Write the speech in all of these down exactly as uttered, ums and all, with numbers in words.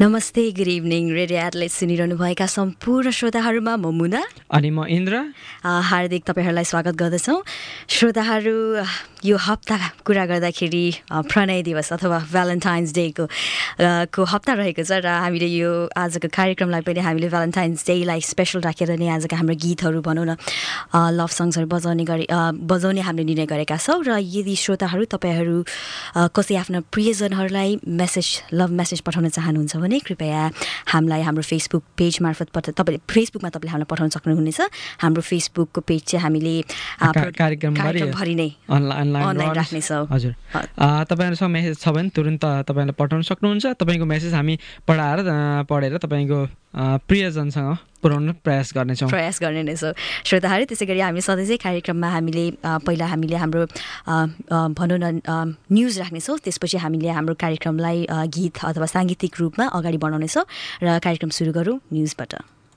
नमस्ते, good evening. Radio Adelaide सुनिरहनुभएका सम्पूर्ण श्रोताहरूमा म मुना अनि म इन्द्र हार्दिक तपाईँहरूलाई स्वागत गर्दछौँ। श्रोताहरू, यो हप्ता कुरा गर्दाखेरि प्रणय दिवस अथवा भ्यालेन्टाइन्स डेको को हप्ता रहेको छ र हामीले यो आजको कार्यक्रमलाई पनि हामीले भ्यालेन्टाइन्स डेलाई स्पेसल राखेर नै आजका हाम्रो गीतहरू भनौँ न लभ सङ्ग्सहरू बजाउने गरे बजाउने हामीले निर्णय गरेका छौँ। र यदि श्रोताहरू तपाईँहरू कसै आफ्ना प्रियजनहरूलाई मेसेज लभ मेसेज पठाउन चाहनुहुन्छ भने कृपया हामीलाई हाम्रो फेसबुक पेज मार्फत पठ तपाईँले फेसबुकमा तपाईँले हामीलाई पठाउन सक्नुहुनेछ। हाम्रो फेसबुकको पेज चाहिँ हामीले कार्यक्रमभरि नै अनलाइन राख्नेछौँ। हजुर, तपाईँहरूसँग मेसेज छ भने तुरुन्त तपाईँलाई पठाउन सक्नुहुन्छ। तपाईँको मेसेज हामी पढाएर पढेर तपाईँको प्रियजनसँग पुर्याउन प्रयास गर्नेछौँ प्रयास गर्ने नै छौँ। श्रोताहरू, त्यसै गरी हामी सधैँ चाहिँ कार्यक्रममा हामीले पहिला हामीले हाम्रो भनौँ न न्युज राख्नेछौँ, त्यसपछि हामीले हाम्रो कार्यक्रमलाई गीत अथवा साङ्गीतिक रूपमा अगाडि बढाउनेछौँ। र कार्यक्रम सुरु गरौँ न्युजबाट।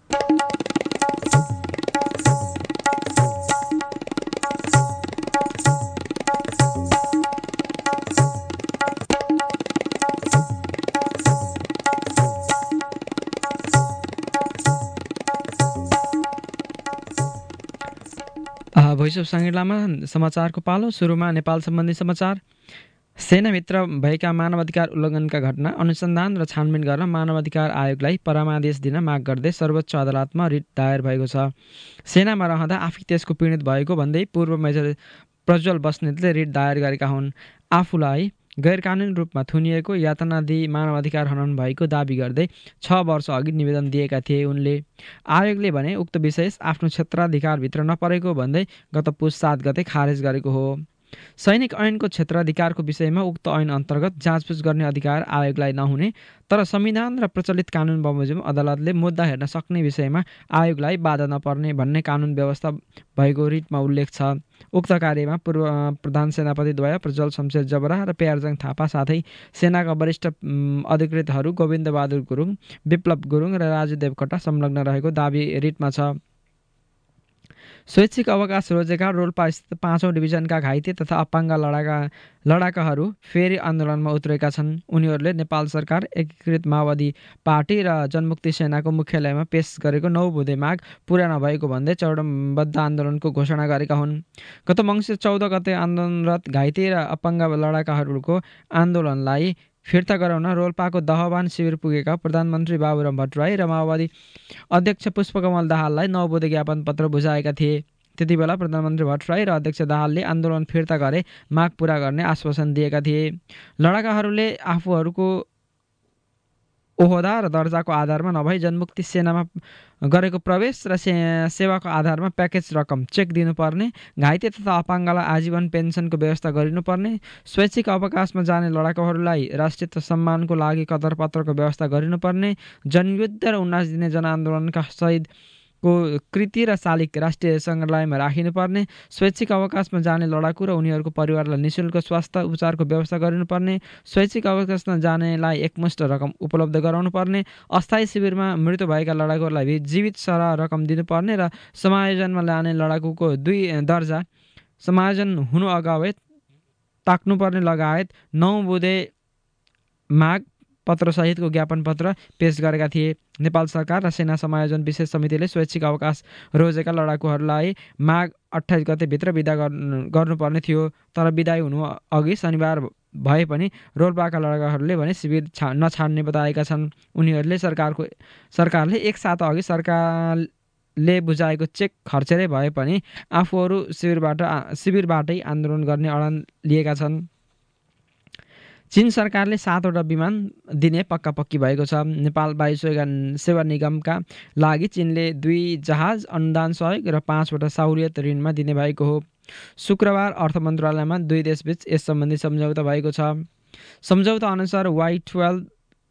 भोइस अफ साङ्गेलामा समाचारको पालो। सुरुमा नेपाल सम्बन्धी समाचार। सेनाभित्र भएका मानवाधिकार उल्लङ्घनका घटना अनुसन्धान र छानबिन गर्न मानवाधिकार आयोगलाई परामादेश दिन माग गर्दै सर्वोच्च अदालतमा रिट दायर भएको छ। सेनामा रहँदा आफै त्यसको पीडित भएको भन्दै पूर्व मेजर प्रज्वल बस्नेतले रिट दायर गरेका हुन्। आफूलाई गैरकानुनी रूपमा थुनिएको यातना दिई मानवाधिकार हनन भएको दाबी गर्दै छ वर्ष अघि निवेदन दिएका थिए उनले। आयोगले भने उक्त विषय आफ्नो क्षेत्राधिकारभित्र नपरेको भन्दै गत पुस सात गते खारेज गरेको हो। सैनिक ऐनको क्षेत्राधिकारको विषयमा उक्त ऐन अन्तर्गत जाँचबुझ गर्ने अधिकार आयोगलाई नहुने तर संविधान र प्रचलित कानुन बमोजिम अदालतले मुद्दा हेर्न सक्ने विषयमा आयोगलाई बाधा नपर्ने भन्ने कानुन व्यवस्था भएको रिटमा उल्लेख छ। उक्त कार्यमा पूर्व प्रधान सेनापतिद्वय प्रज्वल शमशेर जबरा र प्यारजङ थापा साथै सेनाका वरिष्ठ अधिकृतहरू गोविन्दबहादुर गुरुङ, विप्लव गुरुङ र राजु देवकोटा संलग्न रहेको दाबी रिटमा छ। स्वैच्छिक अवकाश रोजेका रोल्पास्थित पाँचौँ डिभिजनका घाइते तथा अपाङ्ग लडाका लडाकाहरू फेरि आन्दोलनमा उत्रेका छन्। उनीहरूले नेपाल सरकार, एकीकृत माओवादी पार्टी र जनमुक्ति सेनाको मुख्यालयमा पेश गरेको नौ बुँदे माग पुरा नभएको भन्दै चौडम्बद्ध आन्दोलनको घोषणा गरेका हुन्। गत मङ्सिर चौध गते आन्दोलनरत घाइते र अपाङ्ग लडाकाहरूको आन्दोलनलाई फिर्ता गराउन रोल्पाको दहबान शिविर पुगेका प्रधानमन्त्री बाबुराम भट्टराई र माओवादी अध्यक्ष पुष्पकमल दाहाललाई नौ बुँदे ज्ञापन पत्र बुझाएका थिए। त्यति बेला प्रधानमन्त्री भट्टराई र अध्यक्ष दाहालले आन्दोलन फिर्ता गरे माग पूरा गर्ने आश्वासन दिएका थिए। लडाकाहरूले आफूहरूको ओहदा र दर्जाको आधारमा नभई जनमुक्ति सेनामा गरेको प्रवेश र से सेवाको आधारमा प्याकेज रकम चेक दिनुपर्ने, घाइते तथा अपाङ्गलाई आजीवन पेन्सनको व्यवस्था गरिनुपर्ने, स्वैच्छिक अवकाशमा जाने लडाकुहरूलाई राष्ट्रिय सम्मानको लागि कदरपत्रको व्यवस्था गरिनुपर्ने, जनयुद्ध र उन्नाइस दिने जनआन्दोलनका शहीद को कृति र शालिग राष्ट्रिय सङ्ग्रहालयमा राखिनुपर्ने, स्वैच्छिक अवकाशमा जाने लडाकु र उनीहरूको परिवारलाई निःशुल्क स्वास्थ्य उपचारको व्यवस्था गरिनुपर्ने, स्वैच्छिक अवकाशमा जानेलाई एकमुष्ट रकम उपलब्ध गराउनुपर्ने, अस्थायी शिविरमा मृत्यु भएका लडाकुहरूलाई जीवित सरह रकम दिनुपर्ने र समायोजनमा लाने लडाकुको दुई दर्जा समायोजन हुनु अगावै ताक्नुपर्ने लगायत नौ बुँदे माग पत्रसहितको ज्ञापन पत्र पेश गरेका थिए। नेपाल सरकार र सेना समायोजन विशेष समितिले स्वैच्छिक अवकाश रोजेका लडाकुहरूलाई माघ अट्ठाइस गतेभित्र विदा गर्नुपर्ने थियो। तर विदाई हुनु अघि शनिबार भए पनि रोल्पाका लडाकुहरूले भने शिविर छा नछाड्ने बताएका छन्। उनीहरूले सरकारको सरकारले एक साता अघि सरकारले बुझाएको चेक खर्चेरै भए पनि आफूहरू शिविरबाट शिविरबाटै आन्दोलन गर्ने अडान लिएका छन्। चीन सरकारले सातवटा विमान दिने पक्का पक्की भएको छ। नेपाल वायु सेवा निगमका लागि चीनले दुई जहाज अनुदान सहयोग र पाँचवटा सहुलियत ऋणमा दिने भएको हो। शुक्रबार अर्थ मन्त्रालयमा दुई देशबीच यस सम्बन्धी सम्झौता भएको छ। सम्झौता अनुसार वाई ट्वेल्भ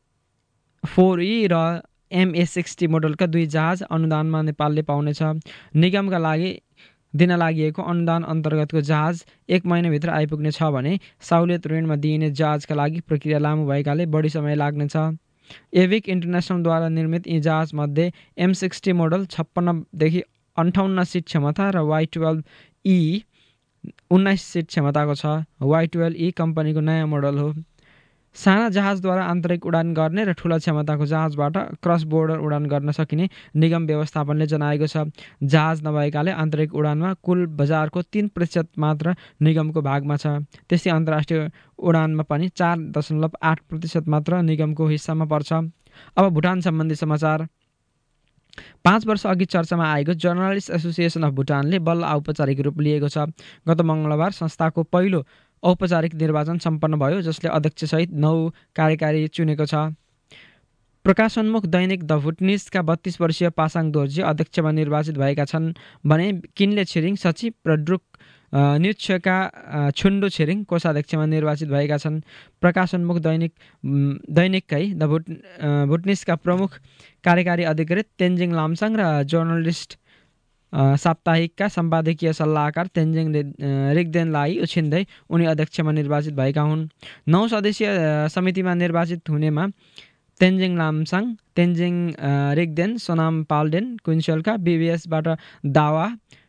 फोर ई र एमए सिक्सटी मोडलका दुई जहाज अनुदानमा नेपालले पाउनेछ। निगमका लागि दिन लागि अनुदान अन्तर्गतको जहाज एक महिनाभित्र आइपुग्ने छ भने सहुलियत ऋणमा दिइने जहाजका लागि प्रक्रिया लामो भएकाले बढी समय लाग्नेछ। एभिक इन्टरनेसनलद्वारा निर्मित यी जहाजमध्ये एम सिक्सटी मोडल छप्पन्नदेखि अन्ठाउन्न सिट क्षमता र वाई ट्वेल्भ ई उन्नाइस सिट क्षमताको छ। वाई ट्वेल्भ ई कम्पनीको नयाँ मोडल हो। साना जहाजद्वारा आन्तरिक उडान गर्ने र ठुला क्षमताको जहाजबाट क्रस बोर्डर उडान गर्न सकिने निगम व्यवस्थापनले जनाएको छ। जहाज नभएकाले आन्तरिक उडानमा कुल बजारको तीन प्रतिशत मात्र निगमको भागमा छ। त्यस्तै अन्तर्राष्ट्रिय उडानमा पनि चार दशमलव आठ प्रतिशत मात्र निगमको हिस्सामा पर्छ। अब भुटान सम्बन्धी समाचार। पाँच वर्ष अघि चर्चामा आएको जर्नलिस्ट एसोसिएसन अफ भुटानले बल्ल औपचारिक रूप लिएको छ। गत मङ्गलबार संस्थाको पहिलो औपचारिक निर्वाचन सम्पन्न भयो, जसले अध्यक्षसहित नौ कार्यकारी चुनेको छ। प्रकाशोन्मुख दैनिक द भुटनिजका बत्तीस वर्षीय पासाङ दोर्जी अध्यक्षमा निर्वाचित भएका छन् भने किन्ले छिरिङ सचिव र ड्रुक न्युच्छका छुन्डो छिरिङ कोषाध्यक्षमा निर्वाचित भएका छन्। प्रकाशोन्मुख दैनिक दैनिककै द भुट भुटनिजका प्रमुख कार्यकारी अधिकृत तेन्जिङ लामसाङ र जर्नलिस्ट साप्ताहिकका सम्पादकीय सल्लाहकार तेन्जिङ रिग्देनलाई उछिन्दै उनी अध्यक्षमा निर्वाचित भएका हुन्। नौ सदस्यीय समितिमा निर्वाचित हुनेमा तेन्जिङ लामसाङ, तेन्जिङ रिग्देन, सोनाम पाल्डेन क्विन्सेलका, बिबिएसबाट दावा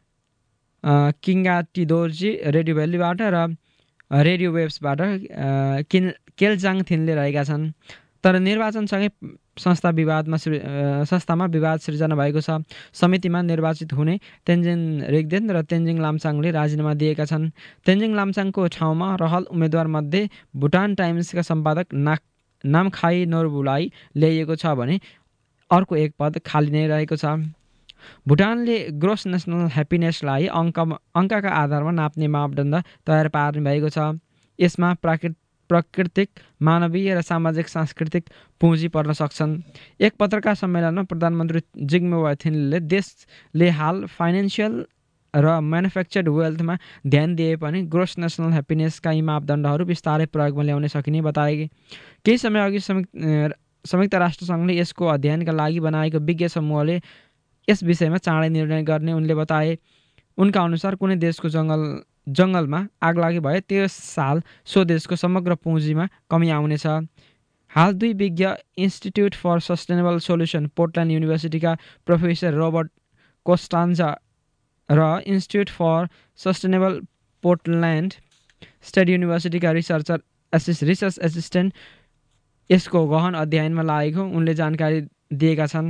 किङ्गा टिदोर्जी, रेडियो भ्यालीबाट र रेडियो वेब्सबाट किन केल्जाङ थिनले रहेका छन्। तर निर्वाचनसँगै संस्था विवादमा संस्थामा विवाद सिर्जना भएको छ। समितिमा निर्वाचित हुने तेन्जिङ रिग्देन र तेन्जिङ लामसाङले राजीनामा दिएका छन्। तेन्जिङ लामसाङको ठाउँमा रहल उम्मेदवारमध्ये भुटान टाइम्सका सम्पादक ना नामखाई नोर्बुलाई ल्याइएको छ भने अर्को एक पद खाली नै रहेको छ। भुटानले ग्रोस नेसनल ह्याप्पिनेसलाई अङ्क अङ्कका आधारमा नाप्ने मापदण्ड तयार पार्ने भएको छ। यसमा प्राकृत प्राकृतिक, मानवीय र सामाजिक सांस्कृतिक पुँजी पर्न सक्छन्। एक पत्रकार सम्मेलनमा प्रधानमन्त्री जिग्मे थिनले देशले हाल फाइनेन्सियल र म्यानुफ्याक्चर्ड वेल्थमा ध्यान दिए पनि ग्रोस नेसनल ह्याप्पिनेसका यी मापदण्डहरू बिस्तारै प्रयोगमा ल्याउन सकिने बताए। केही समय अघि संयुक्त राष्ट्रसङ्घले यसको अध्ययनका लागि बनाएको विज्ञ समूहले यस विषयमा चाँडै निर्णय गर्ने उनले बताए। उनका अनुसार कुनै देशको जङ्गल जङ्गलमा आगलागी भए त्यस साल सो देशको समग्र पुँजीमा कमी आउनेछ। हाल दुई विज्ञ institute for sustainable solution Portland युनिभर्सिटीका प्रोफेसर रोबर्ट कोस्टान्जा र institute for sustainable Portland state युनिभर्सिटीका रिसर्चर एसिस रिसर्च एसिस्टेन्ट यसको गहन अध्ययनमा लागेको उनले जानकारी दिएका छन्।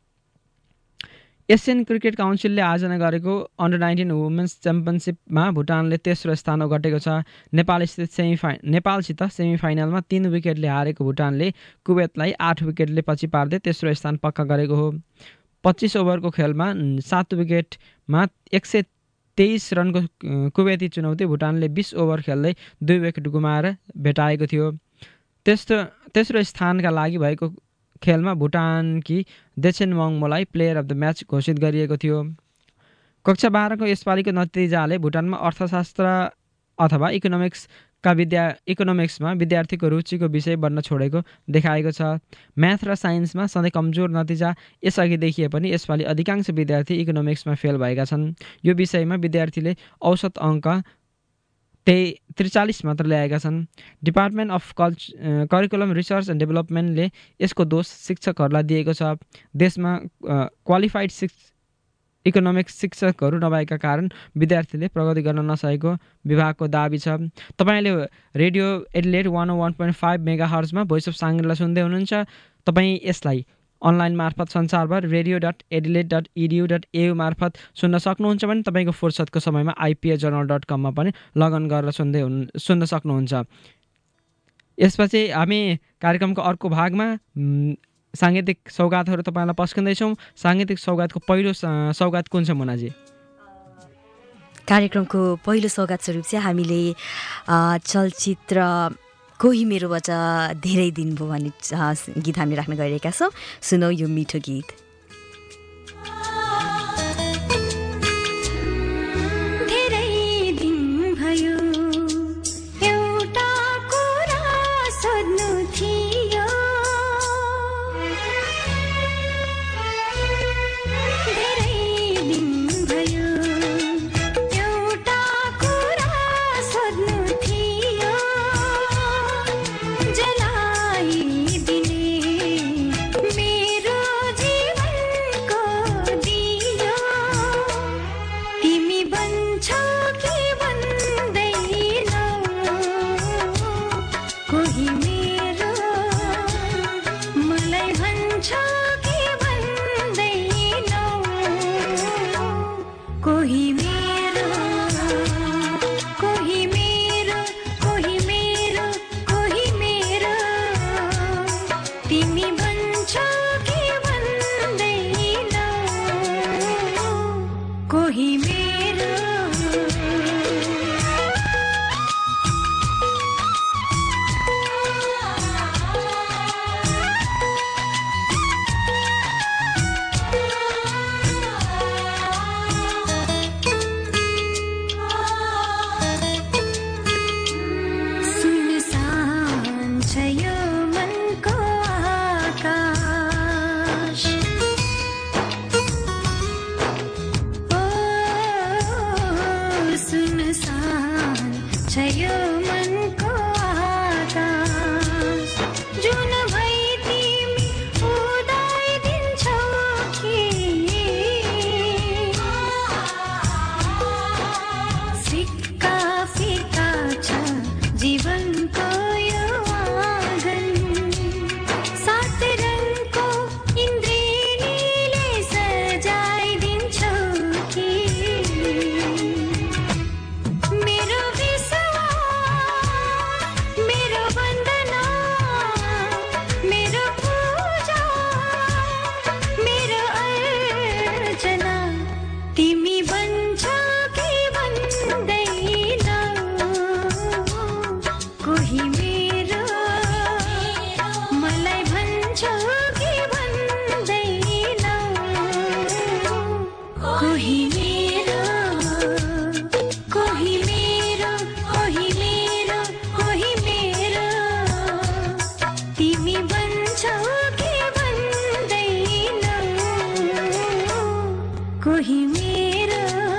एसियन क्रिकेट काउन्सिलले आयोजना गरेको अन्डर नाइन्टिन वुमेन्स च्याम्पियनसिपमा भुटानले तेस्रो स्थान ओगटेको छ। नेपालस्थित सेमिफाइ नेपालसित सेमिफाइनलमा तीन विकेटले हारेको भुटानले कुवेतलाई आठ विकेटले पछि पार्दै तेस्रो स्थान पक्का गरेको हो। पच्चिस ओभरको खेलमा सात विकेटमा एक सय तेइस रनको कुवेती चुनौती भुटानले बिस ओभर खेल्दै दुई विकेट गुमाएर भेटाएको थियो। त्यस्तो तेस्रो स्थानका लागि भएको खेलमा भुटानकी देछेन वाङमोलाई प्लेयर अफ द म्याच घोषित गरिएको थियो। कक्षा बाह्रको यसपालिको नतिजाले भुटानमा अर्थशास्त्र अथवा इकोनोमिक्सका विद्या इकोनोमिक्समा विद्यार्थीको रुचिको विषय बन्न छोडेको देखाएको छ। म्याथ र साइन्समा सधैँ कमजोर नतिजा यसअघि देखिए पनि यसपालि अधिकांश विद्यार्थी इकोनोमिक्समा फेल भएका छन्। यो विषयमा विद्यार्थीले औसत अङ्क त्यही त्रिचालिस मात्र ल्याएका छन्। डिपार्टमेन्ट अफ कल्च करिकुलम रिसर्च एन्ड डेभलपमेन्टले यसको दोष शिक्षकहरूलाई दिएको छ। देशमा क्वालिफाइड शिक्ष इकोनोमिक्स शिक्षकहरू नभएका कारण विद्यार्थीले प्रगति गर्न नसकेको विभागको दाबी छ। तपाईँले radio Adelaide one one point five mega हर्जमा भोइस अफ साङ्ग्रेला सुन्दै हुनुहुन्छ। तपाईँ यसलाई अनलाइन मार्फत संसारभर radio dot Adelaide dot edu dot au मार्फत सुन्न सक्नुहुन्छ भने तपाईँको फुर्सदको समयमा आइपिए जर्नल डट कममा पनि लगन गरेर सुन्दै हुनु सुन्न सक्नुहुन्छ। यसपछि हामी कार्यक्रमको अर्को भागमा साङ्गीतिक सौगातहरू तपाईँलाई पस्किँदैछौँ। साङ्गीतिक सौगातको पहिलो सौगात कुन छ मुनाजी? कार्यक्रमको पहिलो सौगात स्वरूप चाहिँ हामीले चलचित्र कोही मेरोबाट धेरै दिन भयो भन्ने गीत हामी राख्न गइरहेका छौँ। सुनौ यो मिठो गीत। जलाई दिने मेरो जीवन कोही मेरो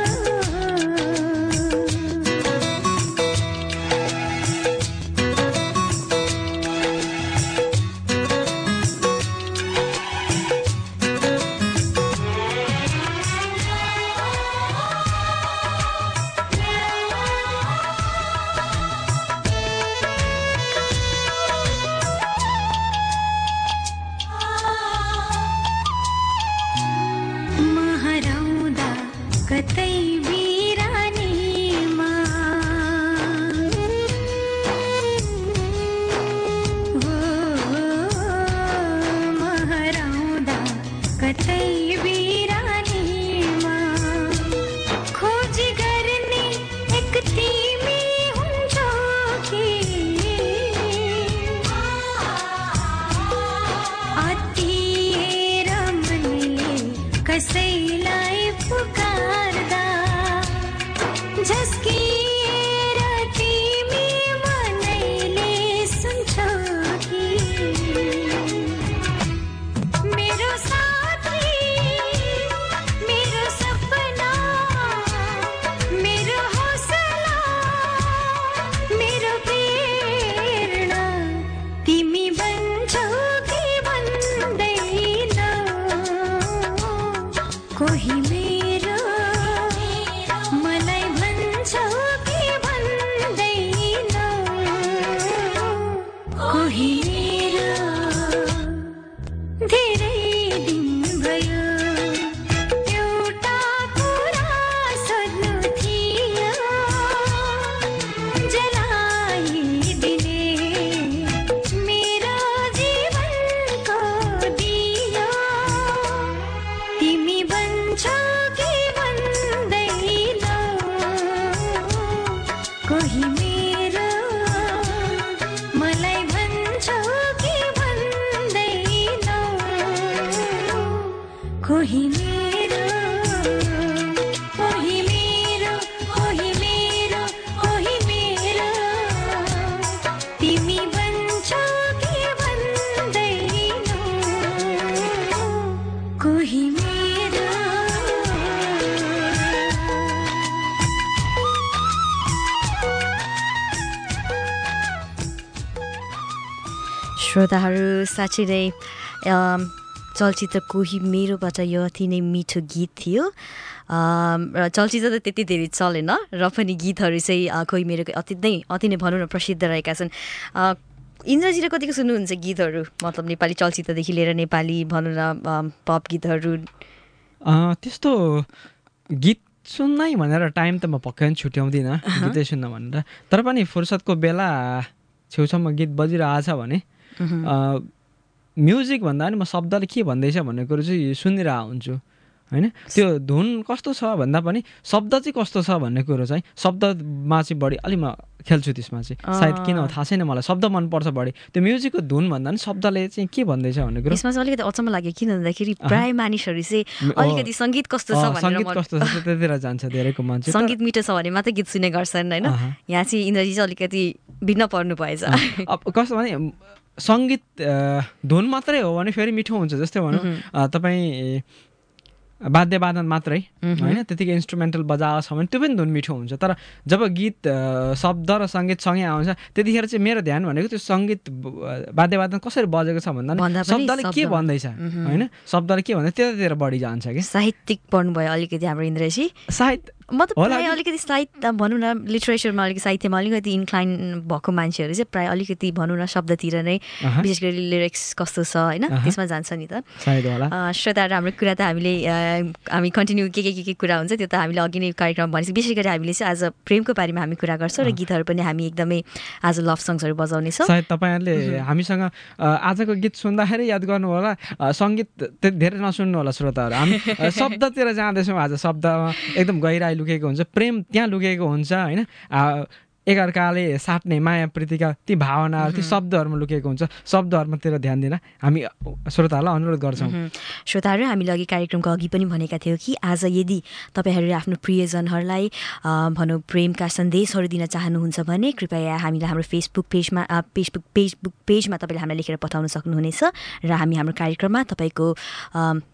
श्रोताहरू साँच्चै नै चलचित्र कोही मेरोबाट यो अति नै मिठो गीत थियो र चलचित्र त त्यति धेरै चलेन र पनि गीतहरू चाहिँ कोही मेरोको अति नै अति नै भनौँ न प्रसिद्ध रहेका छन्। इन्द्रजीले कतिको सुन्नुहुन्छ गीतहरू, मतलब नेपाली चलचित्रदेखि लिएर नेपाली भनौँ न पप गीतहरू? त्यस्तो गीत सुन्नै भनेर टाइम त म पक्कै पनि छुट्याउँदिनँ गीतै सुन्न भनेर, तर पनि फुर्सदको बेला छेउछाउमा गीत बजिरहेछ भने म्युजिक भन्दा पनि म शब्दले के भन्दैछ भन्ने कुरो चाहिँ सुनिरहेको हुन्छु होइन। त्यो धुन कस्तो छ भन्दा पनि शब्द चाहिँ कस्तो छ भन्ने कुरो चाहिँ शब्दमा चाहिँ बढी अलि म खेल्छु त्यसमा चाहिँ, सायद किन हो थाहा छैन मलाई, शब्द मनपर्छ बढी। त्यो म्युजिकको धुन भन्दा पनि शब्दले चाहिँ के भन्दैछ भन्ने कुरो यसमा चाहिँ अलिकति अचम्म लाग्यो, किन भन्दाखेरि प्राय मानिसहरू चाहिँ अलिकति सङ्गीत कस्तो छ भनेर सङ्गीत कस्तो छ त्यतिर जान्छ धेरैको मान्छे, सङ्गीत मिठो छ भने मात्रै गीत सुन्ने गर्छन् होइन। यहाँ चाहिँ इन्द्रजी चाहिँ अलिकति भिन्न पर्नु भएछ। अब कस्तो भने सङ्गीत धुन मात्रै हो भने फेरि मिठो हुन्छ, जस्तै भनौँ तपाईँ वाद्यवादन मात्रै होइन, त्यतिकै इन्स्ट्रुमेन्टल बजाएको छ भने त्यो पनि धुन मिठो हुन्छ। तर जब गीत शब्द र सङ्गीत सँगै आउँछ त्यतिखेर चाहिँ मेरो ध्यान भनेको त्यो सङ्गीत वाद्यवादन कसरी बजेको छ भन्दा शब्दले के भन्दैछ होइन, शब्दले के भन्दैछ त्यतातिर बढी जान्छ कि। साहित्यिक पढ्नुभयो अलिकति हाम्रो इन्द्रजी? साहित्य म त प्रायः अलिकति साहित्य भनौँ न लिटरेचरमा अलिकति साहित्यमा अलिकति इन्क्लाइन भएको मान्छेहरू चाहिँ प्रायः अलिकति भनौँ न शब्दतिर नै विशेष गरी लिरिक्स कस्तो छ होइन त्यसमा जान्छ नि त। श्रोताहरू हाम्रो कुरा त हामीले हामी कन्टिन्यू के के के के कुरा हुन्छ त्यो त हामीले अघि नै कार्यक्रम भनेपछि विशेष गरी हामीले चाहिँ आज प्रेमको बारेमा हामी कुरा गर्छौँ र गीतहरू पनि हामी एकदमै आज लभ सङ्ग्सहरू बजाउनेछौँ। सायद तपाईँहरूले हामीसँग आजको गीत सुन्दाखेरि याद गर्नु होला, सङ्गीत त्यति धेरै नसुन्नु होला श्रोताहरू, हामी शब्दतिर जाँदैछौँ आज। शब्दमा एकदम गहिराई लुकेको हुन्छ, प्रेम त्यहाँ लुकेको हुन्छ होइन, एकअर्काले साट्ने माया प्रीतिका ती भावनाहरू ती शब्दहरूमा लुकेको हुन्छ। शब्दहरूमातिर ध्यान दिन हामी श्रोताहरूलाई अनुरोध गर्छौँ। श्रोताहरू हामीले अघि कार्यक्रमको अघि पनि भनेका थियौँ कि आज यदि तपाईँहरूले आफ्नो प्रियजनहरूलाई भनौँ प्रेमका सन्देशहरू दिन चाहनुहुन्छ भने कृपया हामीलाई हाम्रो फेसबुक पेजमा फेसबुक फेसबुक पेजमा तपाईँले हामीलाई लेखेर पठाउन सक्नुहुनेछ र हामी हाम्रो कार्यक्रममा तपाईँको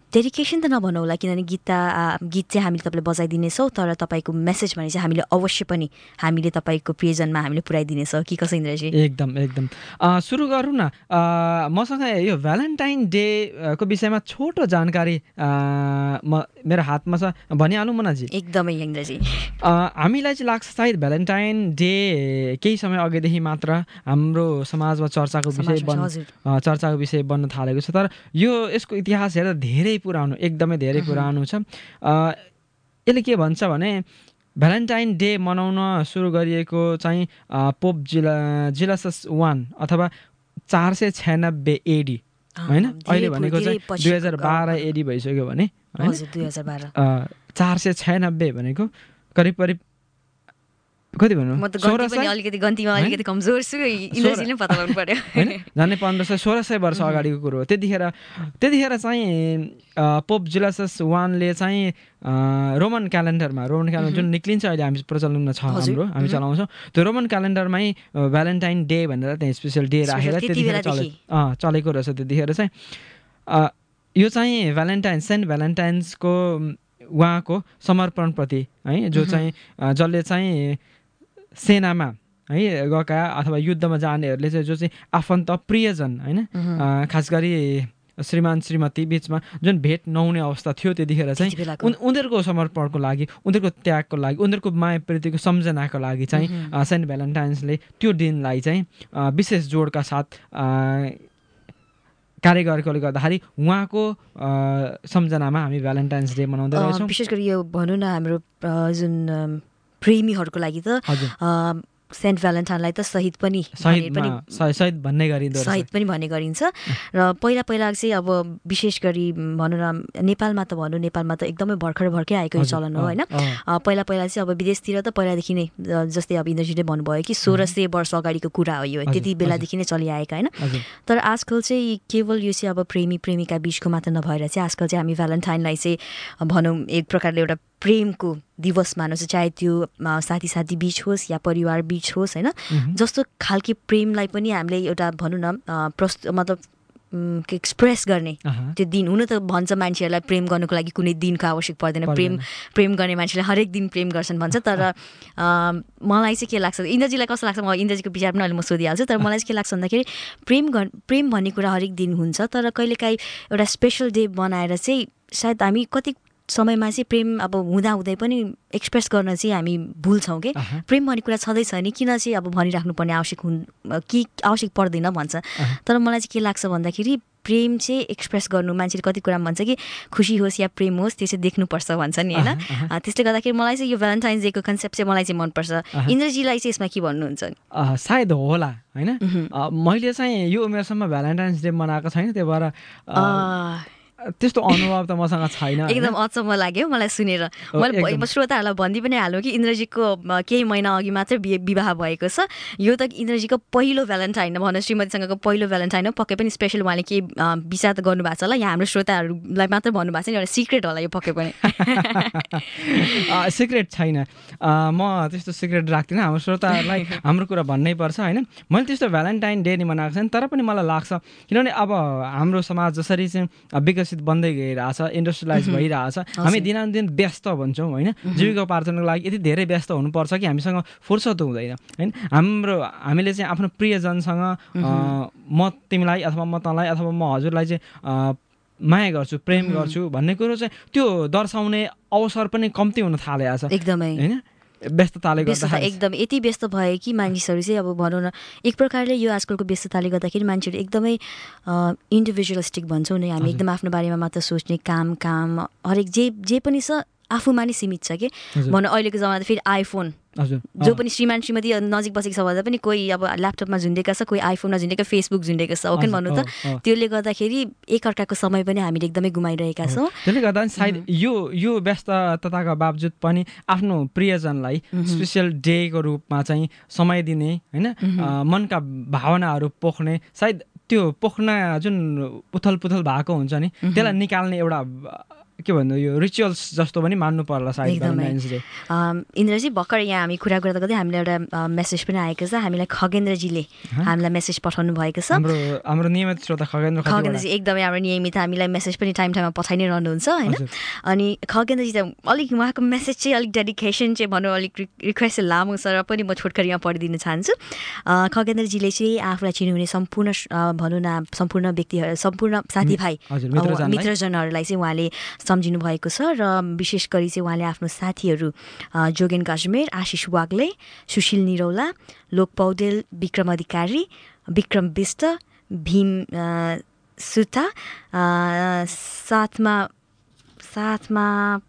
डेडिकेसन त नभनौँला किनभने गीत गीत चाहिँ हामीले तपाईँले बजाइदिनेछौँ तर तपाईँको मेसेज भने चाहिँ हामीले अवश्य पनि हामीले तपाईँको प्रियजनमा हामीले पुऱ्याइदिनेछौँ कि कसै इन्द्रजी? एकदम एकदम सुरु गरौँ न। मसँग यो भ्यालेन्टाइन डेको विषयमा छोटो जानकारी म मेरो हातमा छ, भनिहालौँ म नजी? एकदमै इन्द्रजी। हामीलाई चाहिँ लाग्छ सायद भ्यालेन्टाइन डे केही समय अघिदेखि मात्र हाम्रो समाजमा चर्चाको विषय बन् चर्चाको विषय बन्न थालेको छ, तर यो यसको इतिहास हेर्दा धेरै पुरानो, एकदमै धेरै पुरानो छ। यसले के भन्छ भने भ्यालेन्टाइन डे मनाउन सुरु गरिएको चाहिँ पोप जिला जिलासस वान अथवा चार सय छयानब्बे एडी होइन, अहिले भनेको चाहिँ दुई हजार बाह्र एडी भइसक्यो भने दुई हजार बाह्र चार सय छयानब्बे भनेको करिब करिब कति भन्नु अलिकति गन्तीमा अलिकति कमजोर छु, इन्द्रजीले पत्ता लगाउनु पर्यो होइन, झन्डै पन्ध्र सय सोह्र सय वर्ष अगाडिको कुरो हो। त्यतिखेर त्यतिखेर चाहिँ पोप जुलासस वानले चाहिँ रोमन क्यालेन्डरमा रोमन क्यालेन्डर जुन निक्लिन्छ अहिले हामी प्रचलनमा छ हाम्रो हामी चलाउँछौँ, त्यो रोमन क्यालेन्डरमै भ्यालेन्टाइन डे भनेर त्यहाँ स्पेसल डे राखेर त्यतिखेर चले चलेको रहेछ। त्यतिखेर चाहिँ यो चाहिँ भ्यालेन्टाइन सेन्ट भ्यालेन्टाइन्सको उहाँको समर्पणप्रति है, जो चाहिँ जसले चाहिँ सेनामा है गएका अथवा युद्धमा जानेहरूले चाहिँ जो चाहिँ आफन्त प्रियजन होइन, खास गरी श्रीमान श्रीमती बिचमा जुन भेट नहुने अवस्था थियो त्यतिखेर चाहिँ उनीहरूको समर्पणको लागि, उनीहरूको त्यागको लागि, उनीहरूको माया प्रीतिको सम्झनाको लागि चाहिँ सेन्ट भ्यालेन्टाइन्सले त्यो दिनलाई चाहिँ विशेष जोडका साथ कार्य गरेकोले गर्दाखेरि उहाँको सम्झनामा हामी भ्यालेन्टाइन्स डे मनाउँदै रहेछौँ। विशेष गरी यो भनौँ न हाम्रो जुन प्रेमीहरूको लागि त सेन्ट भ्यालेन्टाइनलाई त शहीद पनि शहीद भन्ने गरिन्छ शहीद पनि भन्ने गरिन्छ। र पहिला पहिला चाहिँ अब विशेष गरी भनौँ न नेपालमा त भनौँ नेपालमा त एकदमै भर्खर भर्खर आएको यो चलन हो होइन। पहिला पहिला चाहिँ अब विदेशतिर त पहिलादेखि नै जस्तै अब इन्द्रजीले भन्नुभयो कि सोह्र सय वर्ष अगाडिको कुरा हो यो, त्यति बेलादेखि नै चलिआएका होइन। तर आजकल चाहिँ केवल यो चाहिँ अब प्रेमी प्रेमिका बिचको मात्र नभएर चाहिँ आजकल चाहिँ हामी भ्यालेन्टाइनलाई चाहिँ भनौँ एक प्रकारले एउटा प्रेमको दिवस मानौँ, चाहे त्यो साथी साथी बिच होस् या परिवार बिच होस् होइन, जस्तो खालके प्रेमलाई पनि हामीले एउटा भनौँ न प्रस्तुत मतलब एक्सप्रेस गर्ने त्यो दिन हुन त भन्छ मान्छेहरूलाई प्रेम गर्नुको लागि कुनै दिनको आवश्यक पर्दैन, प्रेम प्रेम गर्ने मान्छेले हरेक दिन प्रेम गर्छन् भन्छ। तर मलाई चाहिँ के लाग्छ, इन्द्रजीलाई कस्तो लाग्छ, म इन्द्रजीको विचार पनि अहिले म सोधिहाल्छु, तर मलाई चाहिँ के लाग्छ भन्दाखेरि प्रेम प्रेम भन्ने कुरा हरेक दिन हुन्छ, तर कहिलेकाहीँ एउटा स्पेसल डे बनाएर चाहिँ सायद हामी कति समयमा चाहिँ प्रेम अब हुँदा हुँदै पनि एक्सप्रेस गर्न चाहिँ हामी भुल्छौँ कि प्रेम भन्ने कुरा छँदैछ नि किन चाहिँ अब भनिराख्नुपर्ने आवश्यक हुन् कि आवश्यक पर्दैन भन्छ। तर मलाई चाहिँ के लाग्छ भन्दाखेरि प्रेम चाहिँ एक्सप्रेस गर्नु मान्छेले कति कुरा भन्छ कि खुसी होस् या प्रेम होस् त्यो चाहिँ देख्नुपर्छ भन्छ नि होइन। त्यसले गर्दाखेरि मलाई चाहिँ यो भ्यालेन्टाइन्स डेको कन्सेप्ट चाहिँ मलाई चाहिँ मनपर्छ। इन्द्रजीलाई चाहिँ यसमा के भन्नुहुन्छ? सायद होला होइन, मैले चाहिँ यो उमेरसम्म भ्यालेन्टाइन्स डे मनाएको छैन, त्यही भएर त्यस्तो अनुभव त मसँग छैन। एकदम अचम्म लाग्यो मलाई सुनेर। मैले श्रोताहरूलाई भनिदिइ पनि हाल्नु कि इन्द्रजीको केही महिना अघि मात्रै विवाह भएको छ। यो त इन्द्रजीको पहिलो भ्यालेन्टाइन भनौँ, श्रीमतीसँगको पहिलो भ्यालेन्टाइन हो। पक्कै पनि स्पेसल उहाँले केही विचार त गर्नुभएको छ होला, यहाँ हाम्रो श्रोताहरूलाई मात्रै भन्नुभएको छ नि, एउटा सिक्रेट होला यो पक्कै पनि। सिक्रेट छैन, म त्यस्तो सिक्रेट राख्दिनँ, हाम्रो श्रोताहरूलाई हाम्रो कुरा भन्नै पर्छ होइन। मैले त्यस्तो भ्यालेन्टाइन डे नि मनाएको छैन, तर पनि मलाई लाग्छ किनभने अब हाम्रो समाज जसरी चाहिँ विकसित बन्दै गइरहेछ, इन्डस्ट्रियलाइज भइरहेछ, हामी दिनानुदिन व्यस्त भन्छौँ होइन। जीविकोपार्जनको लागि यति धेरै व्यस्त हुनुपर्छ कि हामीसँग फुर्सद हुँदैन होइन। हाम्रो हामीले चाहिँ आफ्नो प्रियजनसँग म तिमीलाई अथवा म तँलाई अथवा म हजुरलाई चाहिँ माया गर्छु प्रेम गर्छु भन्ने कुरो चाहिँ त्यो दर्शाउने अवसर पनि कम्ती हुन थालेको छ एकदमै होइन। व्यस्तताले गर्दा एकदम यति व्यस्त भयो कि मानिसहरू चाहिँ अब भनौँ न एक प्रकारले यो आजकलको व्यस्तताले गर्दाखेरि मान्छेहरू एकदमै इन्डिभिजुअलिस्टिक भन्छौँ नि हामी, एकदम आफ्नो बारेमा मात्र सोच्ने, काम काम हरेक जे जे पनि छ आफूमा नै सीमित छ कि भनौँ। अहिलेको जमाना फेरि आइफोन जो पनि श्रीमान श्रीमती नजिक बसेको छ भन्दा पनि कोही अब ल्यापटपमा झुन्डेका छ, कोही आइफोनमा झुन्डेका, फेसबुक झुन्डेको छ हो कि भन्नु त। त्यसले गर्दाखेरि एकअर्काको समय पनि हामीले एकदमै गुमाइरहेका छौँ। त्यसले गर्दा सायद यो यो व्यस्तताका बावजुद पनि आफ्नो प्रियजनलाई स्पेसल डेको रूपमा चाहिँ समय दिने होइन, मनका भावनाहरू पोख्ने, सायद त्यो पोख्न जुन उथल पुथल भएको हुन्छ नि त्यसलाई निकाल्ने एउटा के भन्नु यो रिचुअल्स जस्तो पनि मान्नु पर्ला सायद भ्यालेन्टाइन्स डे। इन्द्रजी भर्खर यहाँ हामी कुरा गर्दा गर्दै हामीलाई एउटा मेसेज पनि आएको छ, हामीलाई खगेन्द्रजीले हामीलाई मेसेज पठाउनु भएको छ। हाम्रो हाम्रो नियमित श्रोता खगेन्द्र खगेन्द्रजी एकदमै हाम्रो नियमित हामीलाई मेसेज पनि टाइम टाइममा पठाइ नै रहनुहुन्छ होइन। अनि खगेन्द्रजी त अलिक उहाँको मेसेज चाहिँ अलिक डेडिकेसन चाहिँ भनौँ अलिक रिक्वेस्ट लामो छ र पनि म छोटकरीमा पढिदिन चाहन्छु। खगेन्द्रजीले चाहिँ आफूलाई चिन्नुहुने सम्पूर्ण भनौँ न सम्पूर्ण व्यक्तिहरू सम्पूर्ण साथीभाइ मित्रजनहरूलाई चाहिँ उहाँले सम्झिनु भएको छ र विशेष गरी चाहिँ उहाँले आफ्नो साथीहरू जोगेन गजमेर, आशिष वाग्ले, सुशील निरौला, लोक पौडेल, विक्रम अधिकारी, विक्रम विष्ट, भीम सुता, साथमा साथमा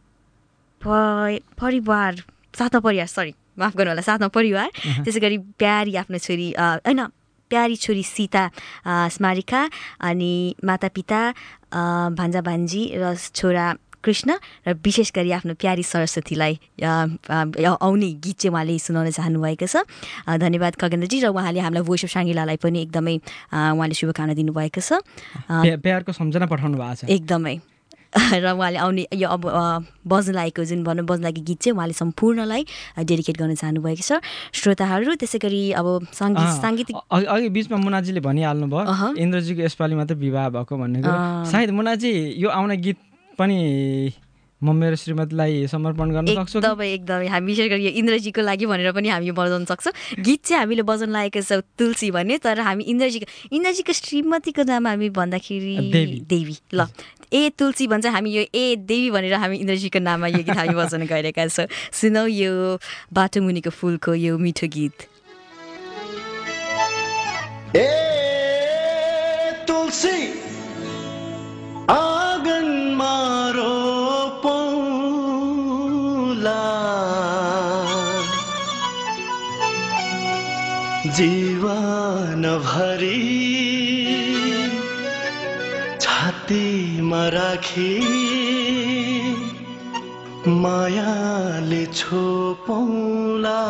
परिवार साथमा परिवार सरी माफ गर्नु होला साथमा परिवार, त्यसै गरी प्यारी आफ्नो छोरी होइन प्यारी छोरी सीता स्मारिका, अनि मातापिता भान्जा भान्जी र छोरा कृष्ण, र विशेष गरी आफ्नो प्यारी सरस्वतीलाई आउने गीत चाहिँ उहाँले सुनाउन चाहनुभएको छ। धन्यवाद खगेन्द्रजी। र उहाँले हामीलाई भोइस अफ साङ्गिलालाई पनि एकदमै उहाँले शुभकामना दिनुभएको छ, प्यारको सम्झना पठाउनु भएको छ एकदमै। र उहाँले आउने यो अब बज्न लागेको जुन भनौँ बज्न लागेको गीत चाहिँ उहाँले सम्पूर्णलाई डेडिकेट गर्न चाहनुभएको छ श्रोताहरू। त्यसै गरी अब सङ्गीत साङ्गीतिक अघि बिचमा मुनाजीले भनिहाल्नु भयो इन्द्रजीको यसपालि मात्रै विवाह भएको भन्ने कुरा। सायद मुनाजी यो आउने गीत पनि म मेरो श्रीमतीलाई समर्पण गर्न सक्छु। एकदमै एकदमै हामी विशेष गरी यो इन्द्रजीको लागि भनेर पनि हामी बजाउन सक्छौँ। गीत चाहिँ हामीले बजाउन लागेको छ तुलसी भन्ने, तर हामी इन्द्रजीको इन्द्रजीको श्रीमतीको नाम हामी भन्दाखेरि देवी ल ए तुलसी भन्छ, हामी यो ए देवी भनेर हामी इन्द्रजीको नाममा यो गीत हामी बजाउन गइरहेका छौँ। सुनौ यो बाटो मुनिको फुलको यो मिठो गीत। ए तुलसी आँगनमा रोपौँला, जीवन भरि छातीमा राखी मायाले छोपौँला।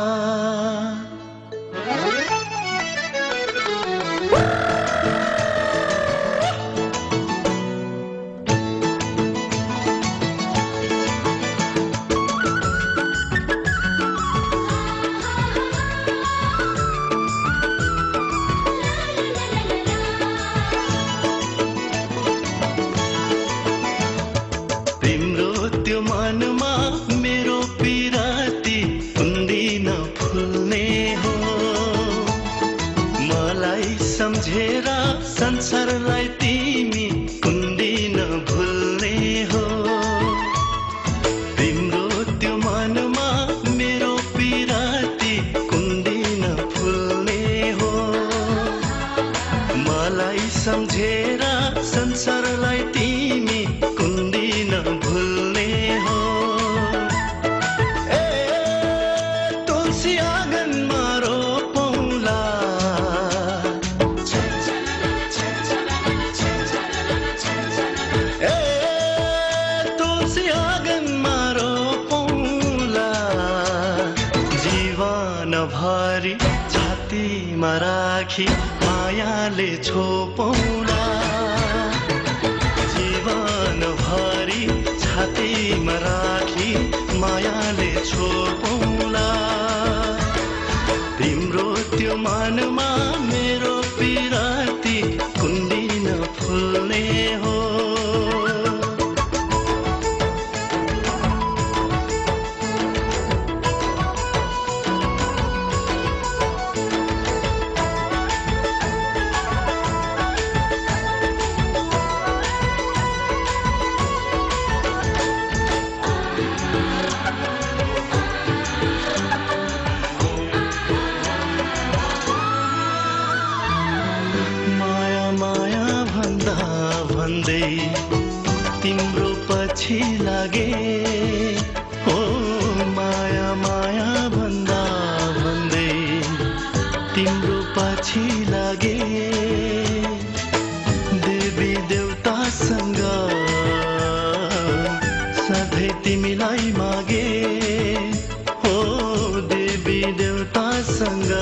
संसारलाई तिमी कुन्दिन भुल्ने हो, तिम्रो त्यो मनमा मेरो पिराती कुन्दिन भुल्ने हो। मलाई सम्झेर संसारलाई तिमी कुन्दिन भुल्ने हो। ए तुलसी आँगनमा रोपौँला, छातीमा राखी मायाले छोपौँला, जीवन भरि छातीमा राखी मायाले छोपौँला। तिम्रो त्यो मनमा मेरो पिराती कुन्दिन फुल्ने हो। तिम्रो पछि लागे हो, माया माया भन्दा भन्दै तिम्रो पछि लागे। देवी देवतासँग सधैँ तिमीलाई मागे हो, देवी देवतासँग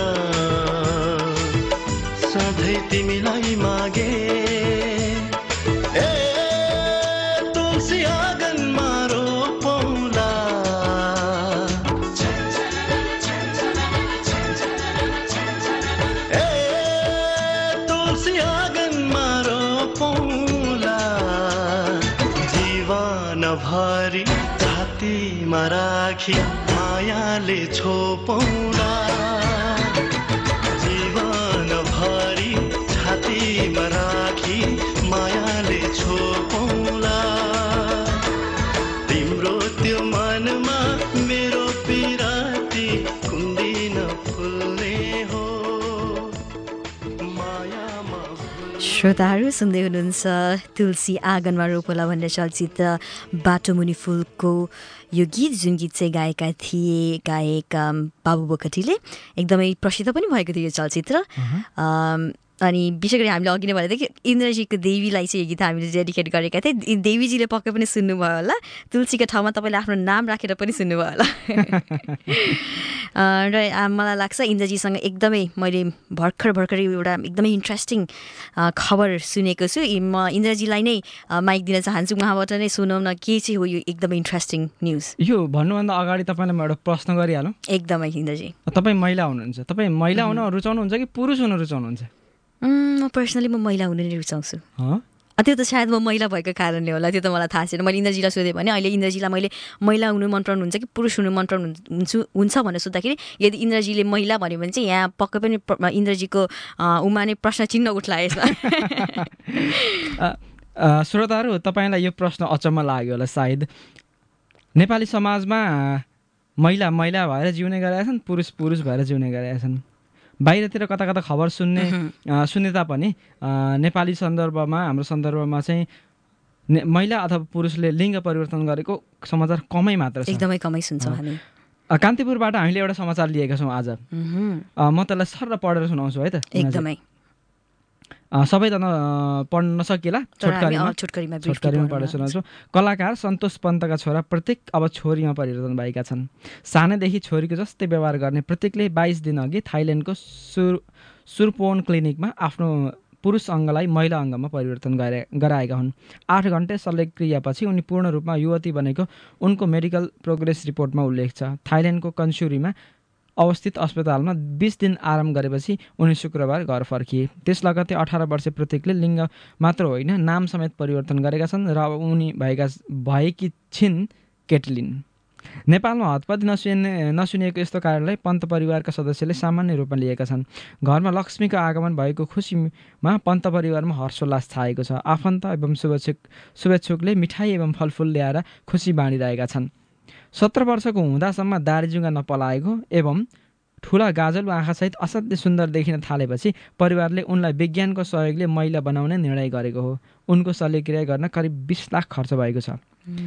सधैँ तिमीलाई मागे। तुलसी आँगनमा रोपौँला ए तुलसी आँगनमा रोपौँला जीवनभरि छातीमा राखी मायाले छोपौँला जीवनभरि छातीमा राखी मायाले छोपौँला तिम्रो त्यो मनमा मेरो पिराती कुन्दिन फुल्ने हो मायामा श्रोताहरू सुन्दै हुनुहुन्छ तुलसी आँगनमा रोपौँला भन्ने चलचित्र बाटोमुनि फुलको यो गीत जुन गीत चाहिँ गाएका थिए गायक बाबु बोगटीले एकदमै प्रसिद्ध पनि भएको थियो यो चलचित्र अनि विशेष गरी हामीले अघि नै भनेको थियौँ कि इन्द्रजीको देवीलाई चाहिँ यो गीत हामीले डेडिकेट गरेका थियौँ देवीजीले पक्कै पनि सुन्नुभयो होला तुलसीको ठाउँमा तपाईँले आफ्नो नाम राखेर पनि सुन्नुभयो होला र मलाई लाग्छ इन्द्रजीसँग एकदमै मैले भर्खर भर्खरै एउटा एकदमै इन्ट्रेस्टिङ खबर सुनेको छु म इन्द्रजीलाई नै माइक दिन चाहन्छु उहाँबाट नै सुनौँ न के चाहिँ हो यो एकदमै इन्ट्रेस्टिङ न्युज यो भन्नुभन्दा अगाडि तपाईँलाई म एउटा प्रश्न गरिहालौँ एकदमै इन्द्रजी तपाईँ महिला हुनुहुन्छ तपाईँ महिला हुन रुचाउनुहुन्छ कि पुरुष हुन रुचाउनुहुन्छ म पर्सनली म महिला हुन नै रुचाउँछु त्यो त सायद म महिला भएको कारणले होला त्यो त मलाई थाहा छैन मैले इन्द्रजीलाई सोधेँ भने अहिले इन्द्रजीलाई मैले महिला हुनु मन पराउनुहुन्छ कि पुरुष हुनु मन पराउनुहुन्छ हुन्छ भनेर सोद्धाखेरि यदि इन्द्रजीले महिला भन्यो भने चाहिँ यहाँ पक्कै पनि इन्द्रजीको उमा नै प्रश्न चिन्ह उठ्ला यसमा श्रोताहरू तपाईँलाई यो प्रश्न अचम्म लाग्यो होला सायद नेपाली समाजमा महिला महिला भएर जिउने गरेका छन् पुरुष पुरुष भएर जिउने गरेका छन् बाहिरतिर कता कता खबर सुन्ने सुन्ने तापनि नेपाली सन्दर्भमा हाम्रो सन्दर्भमा चाहिँ महिला अथवा पुरुषले लिङ्ग परिवर्तन गरेको समाचार कमै मात्र छ एकदमै कमै सुन्छौँ हामी कान्तिपुरबाट हामीले एउटा समाचार लिएका छौँ आज म त्यसलाई सरर पढेर सुनाउँछु है त एकदमै सबैजना पढ्न नसकिएला छोटकरीमा छोटकरीमा पढेर सुनाउँछु कलाकार सन्तोष पन्तका छोरा प्रत्येक अब छोरीमा परिवर्तन भएका छन् सानैदेखि छोरीको जस्तै व्यवहार गर्ने प्रत्येकले बाइस दिन अघि थाइल्यान्डको सुर सुरपोन क्लिनिकमा आफ्नो पुरुष अङ्गलाई महिला अङ्गमा परिवर्तन गरे गराएका हुन् आठ घन्टे शल्यक्रियापछि उनी पूर्ण रूपमा युवती बनेको उनको मेडिकल प्रोग्रेस रिपोर्टमा उल्लेख छ थाइल्यान्डको कन्सुरीमा अवस्थित अस्पतालमा बिस दिन आराम गरेपछि उनी शुक्रबार घर फर्किए त्यस लगत्तै अठार वर्ष प्रत्येकले लिङ्ग मात्र होइन नाम समेत परिवर्तन गरेका छन् र उनी भएका भएकी छिन् केटलिन नेपालमा हतपति नसुने नसुनिएको यस्तो कार्यलाई पन्त परिवारका सदस्यले सामान्य रूपमा लिएका छन् घरमा लक्ष्मीको आगमन भएको खुसीमा पन्त परिवारमा हर्षोल्लास छाएको छ आफन्त एवं शुभेच्छुक शुभेच्छुकले मिठाई एवं फलफुल ल्याएर खुसी बाँडिरहेका छन् सत्र वर्षको हुँदासम्म दारीजुङ्गा नपलाएको एवं ठुला गाजलको आँखासहित असाध्यै सुन्दर देखिन थालेपछि परिवारले उनलाई विज्ञानको सहयोगले महिला बनाउने निर्णय गरेको हो उनको शल्यक्रिया गर्न करिब बिस लाख खर्च भएको छ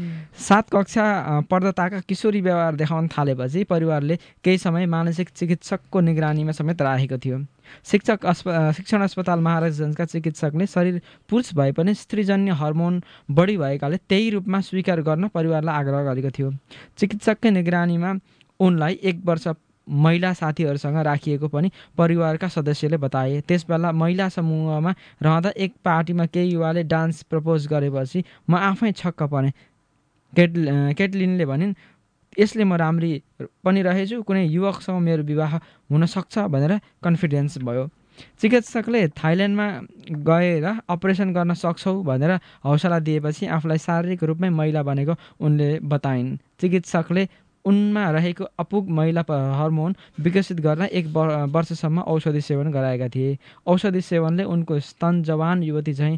सात कक्षा पढ्दाका किशोरी व्यवहार देखाउन थालेपछि परिवारले केही समय मानसिक चिकित्सकको निगरानीमा समेत राखेको थियो शिक्षक अस्प शिक्षण अस्पताल महाराजगञ्जका चिकित्सकले शरीर पुरुष भए पनि स्त्रीजन्य हर्मोन बढी भएकाले त्यही रूपमा स्वीकार गर्न परिवारलाई आग्रह गरेको थियो चिकित्सककै निगरानीमा उनलाई एक वर्ष महिला साथीहरूसँग राखिएको पनि परिवारका सदस्यले बताए त्यसबेला महिला समूहमा रहँदा एक पार्टीमा केही युवाले डान्स प्रपोज गरेपछि म आफै छक्क परेँ केट केटलिनले भनिन् यसले म राम्री पनि रहेछु कुनै युवकसँग मेरो विवाह हुन सक्छ भनेर कन्फिडेन्स भयो चिकित्सकले थाइल्यान्डमा गएर अपरेसन गर्न सक्छौ भनेर हौसला दिएपछि आफूलाई शारीरिक रूपमै महिला बनेको उनले बताइन् चिकित्सकले उनमा रहेको अपुग महिला हर्मोन विकसित गर्न एक वर्षसम्म औषधि सेवन गराएका थिए औषधि सेवनले उनको स्तन जवान युवती चाहिँ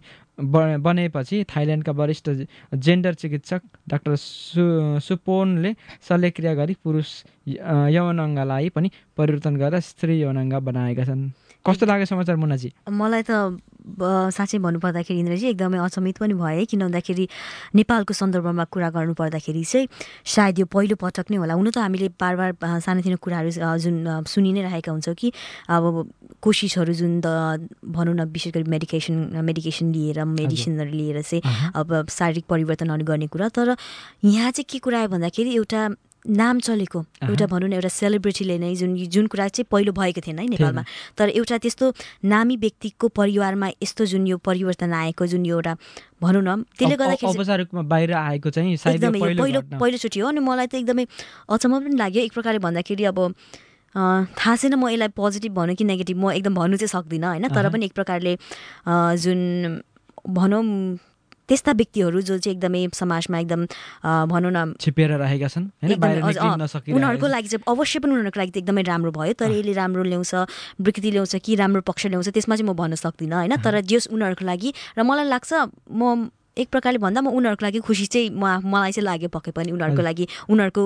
बनेपछि थाइल्यान्डका वरिष्ठ जेन्डर चिकित्सक डाक्टर सु सुपोनले शल्यक्रिया गरी पुरुष यौनाङ्गलाई पनि परिवर्तन गरेर स्त्री यौनाङ्ग बनाएका छन् कस्तो लाग्यो समाचार मुनाजी मलाई त साँच्चै भन्नुपर्दाखेरि इन्द्रजी एकदमै अचम्मित पनि भए किन भन्दाखेरि नेपालको सन्दर्भमा कुरा गर्नुपर्दाखेरि चाहिँ सायद यो पहिलो पटक नै होला हुन त हामीले बार बार सानोतिनो कुराहरू जुन सुनि नै रहेका हुन्छौँ कि अब कोसिसहरू जुन त भनौँ न विशेष गरी मेडिकेसन मेडिकेसन लिएर मेडिसिनहरू लिएर चाहिँ अब शारीरिक परिवर्तनहरू गर्ने कुरा तर यहाँ चाहिँ के कुरा आयो भन्दाखेरि एउटा नाम चलेको एउटा भनौँ न एउटा सेलिब्रिटीले नै जुन जुन कुरा चाहिँ पहिलो भएको थिएन है नेपालमा, तर एउटा त्यस्तो नामी व्यक्तिको परिवारमा यस्तो जुन यो परिवर्तन आएको जुन यो एउटा भनौँ न त्यसले गर्दाखेरि औपचारिक रूपमा बाहिर आएको चाहिँ सायद एकदमै पहिलो पहिलो पहिलोचोटि हो। अनि मलाई त एकदमै अचम्म पनि लाग्यो एक प्रकारले भन्दाखेरि। अब थाहा छैन म यसलाई पोजिटिभ भनौँ कि नेगेटिभ, म एकदम भन्नु चाहिँ सक्दिनँ होइन, तर पनि एक प्रकारले जुन भनौँ त्यस्ता व्यक्तिहरू जो चाहिँ एकदमै समाजमा एकदम भनौँ न छिपेर रहेका छन् उनीहरूको लागि चाहिँ अवश्य पनि उनीहरूको लागि एकदमै राम्रो भयो। तर यसले राम्रो ल्याउँछ, विकृति ल्याउँछ कि राम्रो पक्ष ल्याउँछ त्यसमा चाहिँ म भन्न सक्दिनँ होइन। तर जस उनीहरूको लागि र मलाई लाग्छ म एक प्रकारले भन्दा म उनीहरूको लागि खुसी चाहिँ म मलाई चाहिँ लाग्यो पक्कै पनि। उनीहरूको लागि उनीहरूको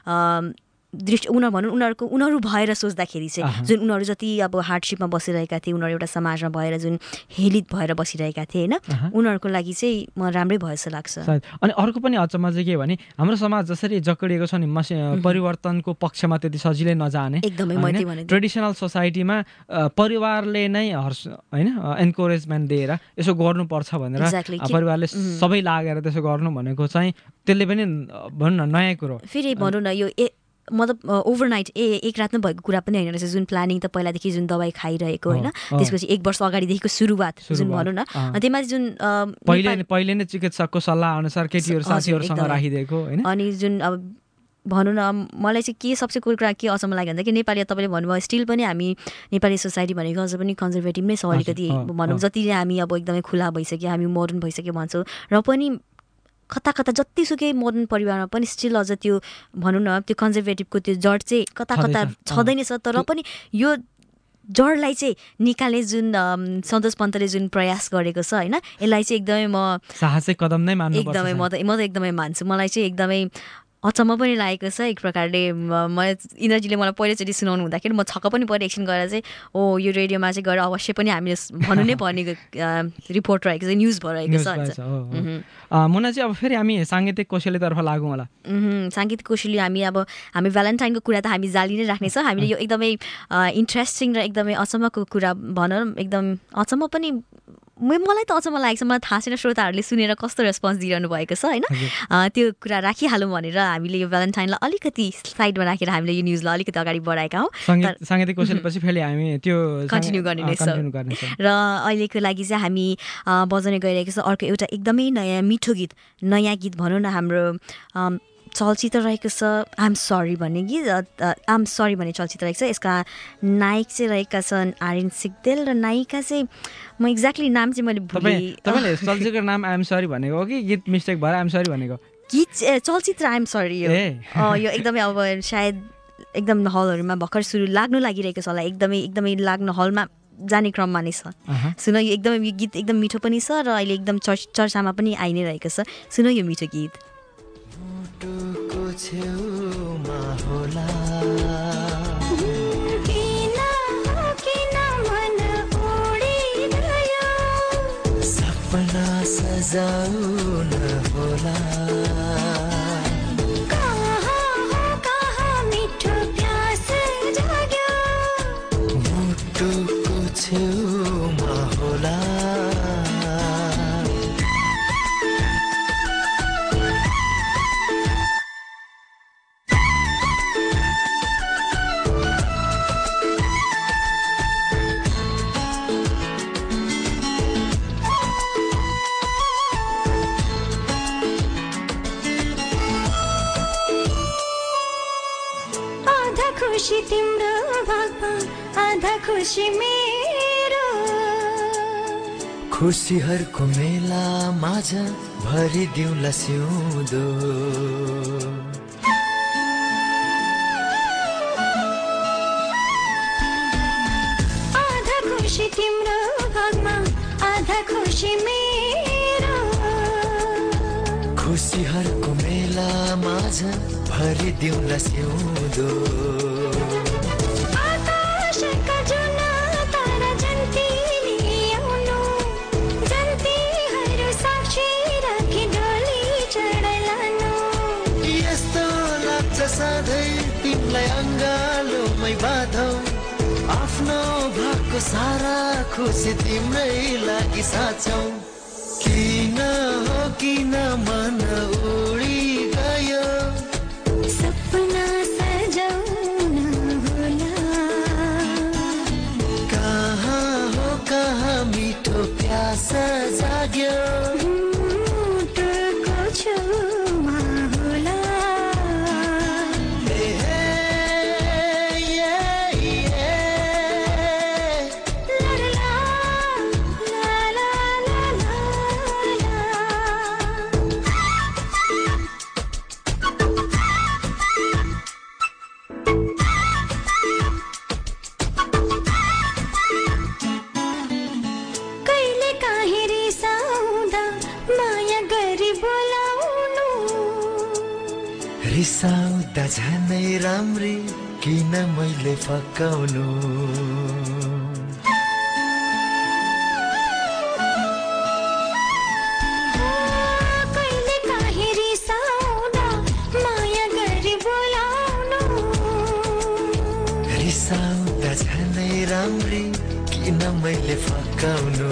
दृष्टि उनीहरू भनौँ उनीहरूको उनीहरू भएर सोच्दाखेरि चाहिँ जुन उनीहरू जति अब हार्डसिपमा बसिरहेका थिए, उनीहरू एउटा समाजमा भएर जुन हेलित भएर बसिरहेका थिए होइन, उनीहरूको लागि चाहिँ म राम्रै भयो जस्तो लाग्छ। अनि अर्को पनि अचम्म चाहिँ के भने हाम्रो समाज जसरी जक्डिएको छ नि परिवर्तनको पक्षमा त्यति सजिलै नजाने, एकदमै ट्रेडिसनल सोसाइटीमा परिवारले नै हर्ष होइन एन्करेजमेन्ट दिएर यसो गर्नुपर्छ भनेर परिवारले सबै लागेर त्यसो गर्नु भनेको चाहिँ त्यसले पनि भनौँ न नयाँ कुरो। फेरि भनौँ न यो मतलब ओभरनाइट ए एक रातमा भएको कुरा पनि होइन रहेछ। जुन प्लानिङ त पहिलादेखि जुन दबाई खाइरहेको होइन, त्यसपछि एक वर्ष अगाडिदेखिको सुरुवात जुन भनौँ न त्यसमा जुन पहिले पहिले नै चिकित्सकको सल्लाह अनुसार केटीहरू साथीहरूसँग राखिदिएको होइन। अनि जुन अब भनौँ न मलाई चाहिँ के सबसे कुरा के अचम्म लाग्यो भन्दाखेरि नेपाली तपाईँले भन्नुभयो स्टिल पनि हामी नेपाली सोसाइटी भनेको अझ पनि कन्जर्भेटिभ नै छ अलिकति भनौँ। जति हामी अब एकदमै खुला भइसक्यो, हामी मोडर्न भइसक्यो भन्छौँ, र पनि कता कता जतिसुकै मोडर्न परिवारमा पनि स्टिल अझ त्यो भनौँ न त्यो कन्जर्भेटिभको त्यो जड चाहिँ कता कता छँदै नै छ। तर पनि यो जडलाई चाहिँ निकाल्ने जुन सन्तोष पन्तले जुन प्रयास गरेको छ होइन, यसलाई चाहिँ एकदमै म साहसिक कदम नै मान्नु पर्छ। एकदमै म त म त एकदमै मान्छु। मलाई चाहिँ एकदमै अचम्म पनि लागेको छ एक प्रकारले। म इन्द्रजीले मलाई पहिलोचोटि सुनाउनु हुँदाखेरि म छक्क पनि परेँ एकछिन गएर चाहिँ ओ यो रेडियोमा चाहिँ गएर अवश्य पनि हामीले भन्नु नै पर्ने रिपोर्ट रहेको छ, न्युज भइरहेको छ। मुना चाहिँ अब फेरि हामी साङ्गीतिक कौशलीतर्फ लागौँ होला। साङ्गीतिक कौशली हामी अब हामी भ्यालेन्टाइनको कुरा त हामी जाली नै राख्नेछौँ। हामीले यो एकदमै इन्ट्रेस्टिङ र एकदमै अचम्मको कुरा भनौँ, एकदम अचम्म पनि मलाई त अचम्म लागेको छ। मलाई थाहा छैन श्रोताहरूले सुनेर कस्तो रेस्पोन्स दिइरहनु भएको छ होइन। त्यो कुरा राखिहालौँ भनेर हामीले यो भ्यालेन्टाइनलाई अलिकति साइडमा राखेर हामीले यो न्युजलाई अलिकति अगाडि बढाएका हौँ। साङ्गीतिक कौशलपछि फेरि हामी त्यो कन्टिन्यू गर्ने नै छौँ। र अहिलेको लागि चाहिँ हामी बजाउने गइरहेको छ अर्को एउटा एकदमै नयाँ मिठो गीत, नयाँ गीत भनौँ न हाम्रो चलचित्र रहेको छ आइएम सरी भन्ने गीत। आइएम सरी भन्ने चलचित्र रहेको छ। यसका नायक चाहिँ रहेका छन् आर्यन सिग्देल र नायिका चाहिँ म एक्ज्याक्टली नाम चाहिँ मैले भुलेँ। तपाईँले चलचित्रको नाम आइएम सरी भनेको हो कि गीत मिस्टेक भएर आइएम सरी भनेको? गीत चलचित्र आइएम सरी हो यो एकदमै अब सायद एकदम हलहरूमा भर्खर सुरु लाग्नु लागिरहेको छ होला, एकदमै एकदमै लाग्नु हलमा जाने क्रममा नै छ। सुन यो एकदमै यो गीत एकदम मिठो पनि छ र अहिले एकदम चर्चामा पनि आइ नै रहेको छ। सुन यो मिठो गीत। छेउमा होला किन किन मन उडिरह्यो, सपना सजाउन होला, कहाँ कहाँ मिठो प्यास जाग्यो, मुटुको छेउमा होला। खुशी तिम्रो भागमा आधा खुशी मेरो, खुशीहरूको मेला माझ भरिदिउँला सिउँदो, आधा खुशी तिम्रो भागमा आधा खुशी मेरो, खुशीहरूको मेला माझ भरिदिउँला सिउँदो, आकाशका जुन तारा जन्ती ल्याउनु, जन्तीहरू साक्षी राखी डोली चढाइ लानु, यस्तो लाग्छ सधैँ तिमीलाई अङ्गालोमै बाँधौ, आफ्नो भागको सारा खुसी तिम्रै लागि साँचौ, किन हो किन मन उडी गयो, सपना रिसाउँदा झनै राम्री किन मैले फकाउनु कहिले काहीँ रिसाउँदा माया गरी बोलाउनु रिसाउँदा झनै राम्री किन मैले फकाउनु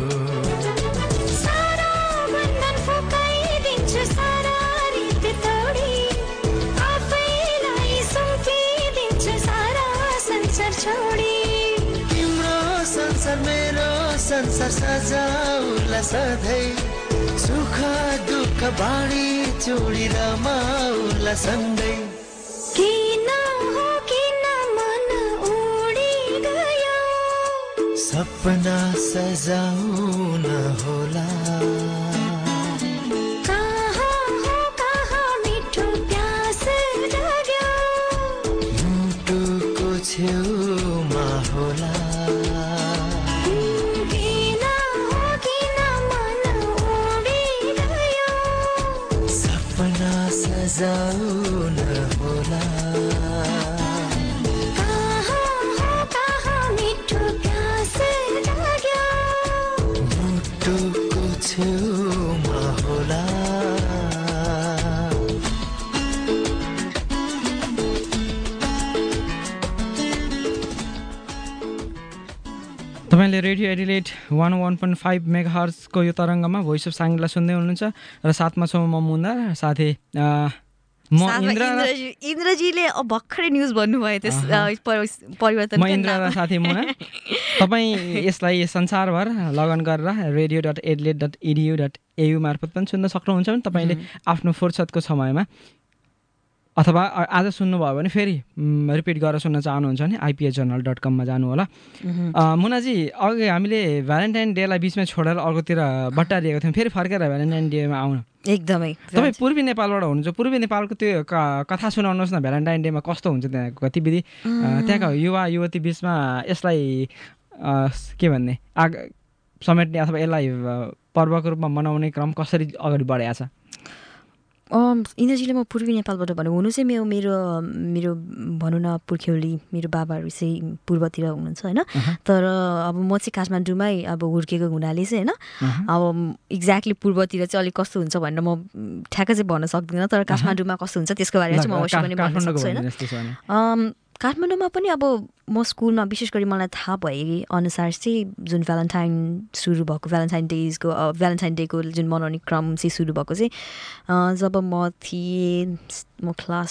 सारा बन्धन फुकाइदिन्छु सारा रीत तोडी आफैलाई सुम्पिदिन्छु सारा संसार छोडी तिम्रो संसार मेरो संसार सजाउला सधैँ सुख दुःख बाँडी चोडी रमाउला सँगै किन हो किन मन उडी गयो सपना सजाउन होला कहाँ हो कहाँ मिठो प्यास लाग्यो मुटुको छेउमा होला किन हो किन मन उडी गयो सपना सजाउन होला कहाँ हो कहाँ मिठो प्यास लाग्यो मुटुको छेउमा होला तपाईँले radio Adelaide one one point five mega हर्सको यो तरङ्गमा भोइस अफ साङ्गीलाई सुन्दै हुनुहुन्छ र साथमा छौँ म मुन्दा र साथै अ, म साथमा इन्द्र र- इन्द्रजी- इन्द्रजीले अब भर्खरै न्युज भन्नुभयो त्यस अ, परि- परिवर्तन म इन्द्र र साथी मुना तपाईँ यसलाई संसारभर लगन गरेर radio dot Adelaide dot edu dot au मार्फत पनि सुन्न सक्नुहुन्छ भने तपाईँले आफ्नो फुर्सदको समयमा अथवा अ- आज सुन्नुभयो भने फेरि म, रिपिट गरेर सुन्न चाहनुहुन्छ भने आइपिएच जर्नल डट कममा जानु होला अ, मुनाजी अघि हामीले भ्यालेन्टाइन डेलाई बिचमा छोडेर अर्कोतिर बट्टारिएको थियौँ फेरि फर्केर भ्यालेन्टाइन डेमा आउन एकदमै तपाईँ पूर्वी नेपालबाट हुनुहुन्छ पूर्वी नेपालको त्यो क- कथा सुनाउनुहोस् न भ्यालेन्टाइन डेमा कस्तो हुन्छ त्यहाँको गतिविधि अ, त्यहाँका युवा युवती बिचमा यसलाई अ, के भन्ने आग समेट्ने अथवा यसलाई अ, पर्वको रूपमा मनाउने क्रम कसरी अगाडि बढाएको छ अम, इन्द्रजीले म पूर्वी नेपालबाट भनौँ हुनु चाहिँ मेरो मेरो मेरो भनौँ न पुर्ख्यौली मेरो बाबाहरू चाहिँ पूर्वतिर हुनुहुन्छ होइन तर अब म चाहिँ काठमाडौँमै अब हुर्केको हुनाले चाहिँ होइन अब एक्ज्याक्टली पूर्वतिर चाहिँ अलिक कस्तो हुन्छ भनेर म ठ्याक्कै चाहिँ भन्न सक्दिनँ तर काठमाडौँमा कस्तो हुन्छ त्यसको बारेमा चाहिँ म अवश्य पनि भन्न काठमाडौँको सक्छु होइन भन्ने जस्तो छ भने अम, काठमाडौँमा पनि अब म स्कुलमा विशेष गरी मलाई थाहा भए अनुसार चाहिँ जुन भ्यालेन्टाइन सुरु भएको भ्यालेन्टाइन डेजको अ, भ्यालेन्टाइन डेको जुन मनाउने क्रम चाहिँ सुरु भएको चाहिँ अ, जब म थिएँ म क्लास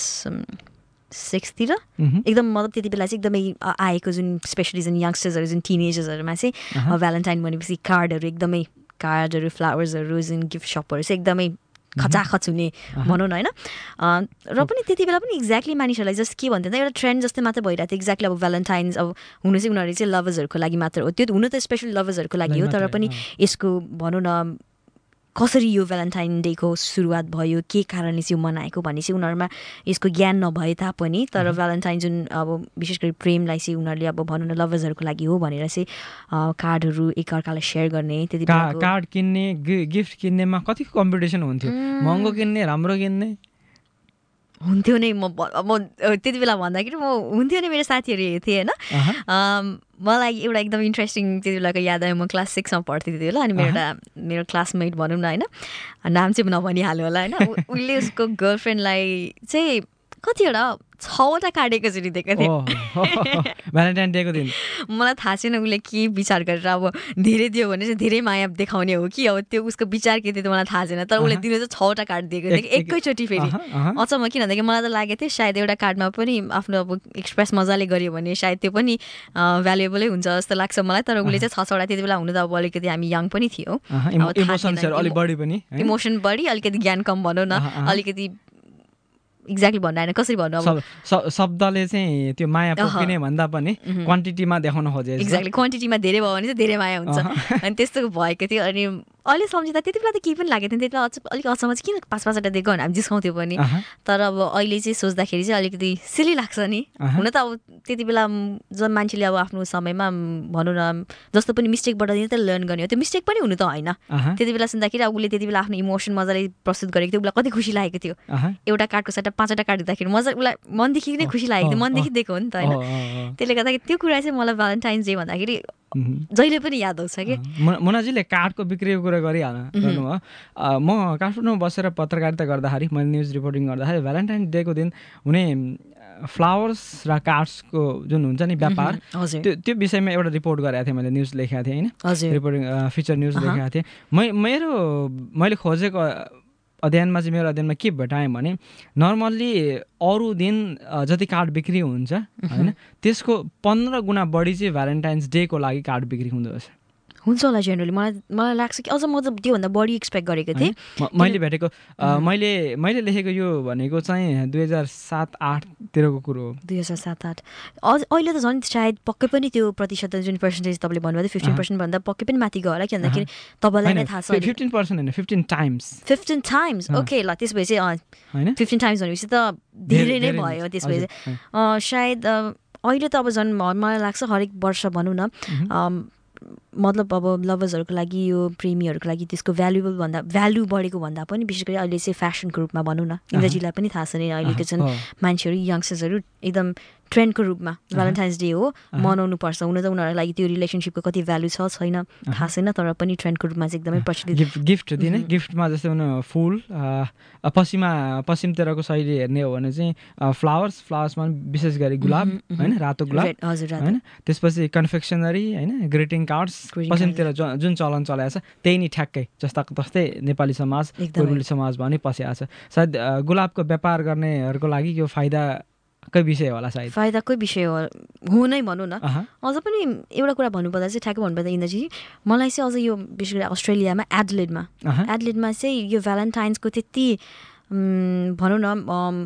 सिक्सतिर मह्म। एकदम मतलब त्यति बेला चाहिँ एकदमै आ- आएको जुन स्पेसली जुन यङ्स्टर्सहरू जुन टिनेजर्सहरूमा चाहिँ अ, भ्यालेन्टाइन भनेपछि कार्डहरू एकदमै कार्डहरू फ्लावर्सहरू जुन गिफ्ट सपहरू चाहिँ एकदमै खचाखच हुने भनौँ न होइन अ, र पनि त्यति बेला पनि एक्ज्याक्टली मानिसहरूलाई जस्ट के भन्थ्यो त एउटा ट्रेन्ड जस्तै मात्र भइरहेको थियो एक्ज्याक्टली अब भ्यालेन्टाइन्स अब हुनु चाहिँ उनीहरू चाहिँ लभर्सहरूको लागि मात्र हो त्यो हुनु त स्पेसली लभर्सहरूको लागि हो तर पनि यसको भनौँ न कसरी यो भ्यालेन्टाइन डेको सुरुवात भयो के कारणले चाहिँ यो मनाएको भन्ने चाहिँ उनीहरूमा यसको ज्ञान नभए तापनि तर भ्यालेन्टाइन जुन अब विशेष गरी प्रेमलाई चाहिँ उनीहरूले अब भनौँ न लभर्सहरूको लागि हो भनेर चाहिँ अ, कार्डहरू एकअर्कालाई सेयर गर्ने त्यति का बेलाको कार्ड किन्ने गि- गिफ्ट किन्नेमा कतिको कम्पिटिसन हुन्थ्यो महँगो किन्ने राम्रो किन्ने हुन्थ्यो नै म भ- म त्यति बेला भन्दाखेरि म हुन्थ्यो नै मेरो साथीहरू थिए होइन अहँ। अम, मलाई एउटा एकदम इन्ट्रेस्टिङ त्यति बेलाको याद आयो म क्लास सिक्समा पढ्थेँ त्यति बेला अनि मेरो एउटा मेरो क्लासमेट भनौँ न होइन नाम चाहिँ नभनिहाल्यो होला होइन उ- उसले उसको गर्लफ्रेन्डलाई चाहिँ कतिवटा छवटा कार्ड एकैचोटि दिएको थिएँ भ्यालेन्टाइन डेको दिन मलाई थाहा छैन उसले के विचार गरेर अब धेरै दियो भने चाहिँ धेरै माया देखाउने हो कि अब त्यो उसको विचार के थियो त्यो मलाई थाहा छैन तर उसले दिनु चाहिँ छवटा कार्ड दिएको थियो कि एक- एक- एकैचोटि फेरि अहँ, अहँ। अचम्म किन भन्दाखेरि मलाई त लागेको थियो सायद एउटा कार्डमा पनि आफ्नो अब एक्सप्रेस मजाले गर्यो भने सायद त्यो पनि भ्यालुएबलै हुन्छ जस्तो लाग्छ मलाई तर उसले चाहिँ छ छवटा त्यति बेला हुनु त अब अलिकति हामी यङ पनि थियौँ अहँ, अब इमो- थाहा थिएन, इमोसन्सहरू अलिक इमो- बढी पनि है? इमोसन बढी अलिकति ज्ञान कम भनौँ न अहँ, अहँ। अलिकति एक्ज्याक्टली भन्नु आएन कसरी भन्नु अब सब- स- शब्दले चाहिँ त्यो माया अहँ। पोखिने भन्दा पनि क्वान्टिटीमा देखाउन खोजे जस्तो। एक्ज्याक्टली क्वान्टिटीमा धेरै भयो भने चाहिँ धेरै माया हुन्छ अनि त्यस्तो भएको थियो अनि अहिले सम्झिँदा त्यति बेला त केही पनि लागेको थिएन, त्यति बेला अलिक असमझ किन पाँच पाँचवटा दिएको भने हामी जिस्काउँथ्यो पनि, तर अब अहिले चाहिँ सोच्दाखेरि चाहिँ अलिकति सिली लाग्छ नि। हुन त अब त्यति बेला जब मान्छेले अब आफ्नो समयमा भनौँ न जस्तो पनि मिस्टेकबाट नै त लर्न गर्ने हो, त्यो मिस्टेक पनि हुनु त होइन। त्यति बेला सुन्दाखेरि अब उसले त्यति बेला आफ्नो इमोसन मजाले प्रस्तुत गरेको थियो, उसलाई कति खुसी लागेको थियो। एउटा कार्डको सट्टा पाँचवटा कार्ड दिँदाखेरि मजा उसलाई मनदेखि नै खुसी लागेको थियो, मनदेखि दिएको हो नि त होइन। त्यसले गर्दाखेरि त्यो कुरा चाहिँ मलाई भ्यालेन्टाइन्स डे भन्दाखेरि जहिले पनि याद आउँछ कि। मुनाजीले कार्डको बिक्रीको कुरा गरिहाल्नु गर्नुभयो। म काठमाडौँमा बसेर पत्रकारिता गर्दाखेरि, मैले न्युज रिपोर्टिङ गर्दाखेरि भ्यालेन्टाइन्स डेको दिन हुने फ्लावर्स र कार्ड्सको जुन हुन्छ नि व्यापार, त्यो त्यो विषयमा एउटा रिपोर्ट गरेको थिएँ, मैले न्युज लेखेको थिएँ होइन, रिपोर्टिङ फिचर न्युज लेखेको थिएँ। मै मेरो मैले खोजेको अध्ययनमा चाहिँ मेरो अध्ययनमा के भेटाएँ भने नर्मल्ली अरू दिन जति कार्ड बिक्री हुन्छ होइन त्यसको पन्ध्र गुणा बढी चाहिँ भ्यालेन्टाइन्स डेको लागि कार्ड बिक्री हुँदो रहेछ। हुन्छ होला जेनरली, मलाई मलाई लाग्छ कि अझ म त त्योभन्दा बढी एक्सपेक्ट गरेको थिएँ। मैले भेटेको मैले मैले लेखेको यो भनेको चाहिँ दुई हजार सात आठतिरको कुरो हो। दुई हजार सात आठ अझ अहिले त झन् सायद पक्कै पनि त्यो प्रतिशत जुन पर्सेन्टेज तपाईँले भन्नुभयो फिफ्टिन पर्सेन्ट भन्दा पक्कै पनि माथि गयो होला, कि भन्दाखेरि तपाईँलाई नै थाहा छ। फिफ्टिन पर्सेन्ट होइन fifteen times fifteen times okay ल, त्यसपछि चाहिँ फिफ्टिन टाइम्स भनेपछि त धेरै नै भयो। त्यसपछि सायद अहिले त अब झन् मलाई लाग्छ हरेक वर्ष भनौँ न, मतलब अब लभर्सहरूको लागि यो प्रेमीहरूको लागि त्यसको भ्यालुएबल भन्दा भ्यालु बढेको भन्दा पनि विशेष गरी अहिले चाहिँ फेसनको रूपमा भनौँ न, इन्द्रजीलाई पनि थाहा छ नि अहिलेको छन् मान्छेहरू यङ्स्टर्सहरू एकदम ट्रेन्डको रूपमा भ्यालेन्टाइन्स डे हो मनाउनु पर्छ। हुन त उनीहरूको लागि त्यो रिलेसनसिपको कति भ्यालु छ छैन थाहा छैन, तर पनि ट्रेन्डको रूपमा चाहिँ एकदमै प्रचलित। गिफ्ट गिफ्ट दिने गिफ्टमा जस्तै उनीहरू फुल, पश्चिमा पश्चिमतिरको शैली हेर्ने हो भने चाहिँ फ्लावर्स फ्लावर्समा विशेष गरी गुलाब होइन, रातो गुलाब होइन, त्यसपछि कन्फेक्सनरी होइन, ग्रिटिङ कार्ड्स पश्चिमतिर जुन चलन चलाएको छ त्यही नै ठ्याक्कै जस्ताको तस्तै नेपाली समाज पूर्वी समाज भने पसिआएको छ। सायद गुलाबको व्यापार गर्नेहरूको लागि यो फाइदाकै विषय होला, सायद फाइदाकै विषय हो हो नै भनौँ न। अझ पनि एउटा कुरा भन्नुपर्दा चाहिँ ठ्याक्कै भन्नुपर्दा इन्द्रजी मलाई चाहिँ अझ यो विशेष गरी अस्ट्रेलियामा एडलेडमा एडलेडमा चाहिँ यो भ्यालेन्टाइन्सको त्यति भनौँ न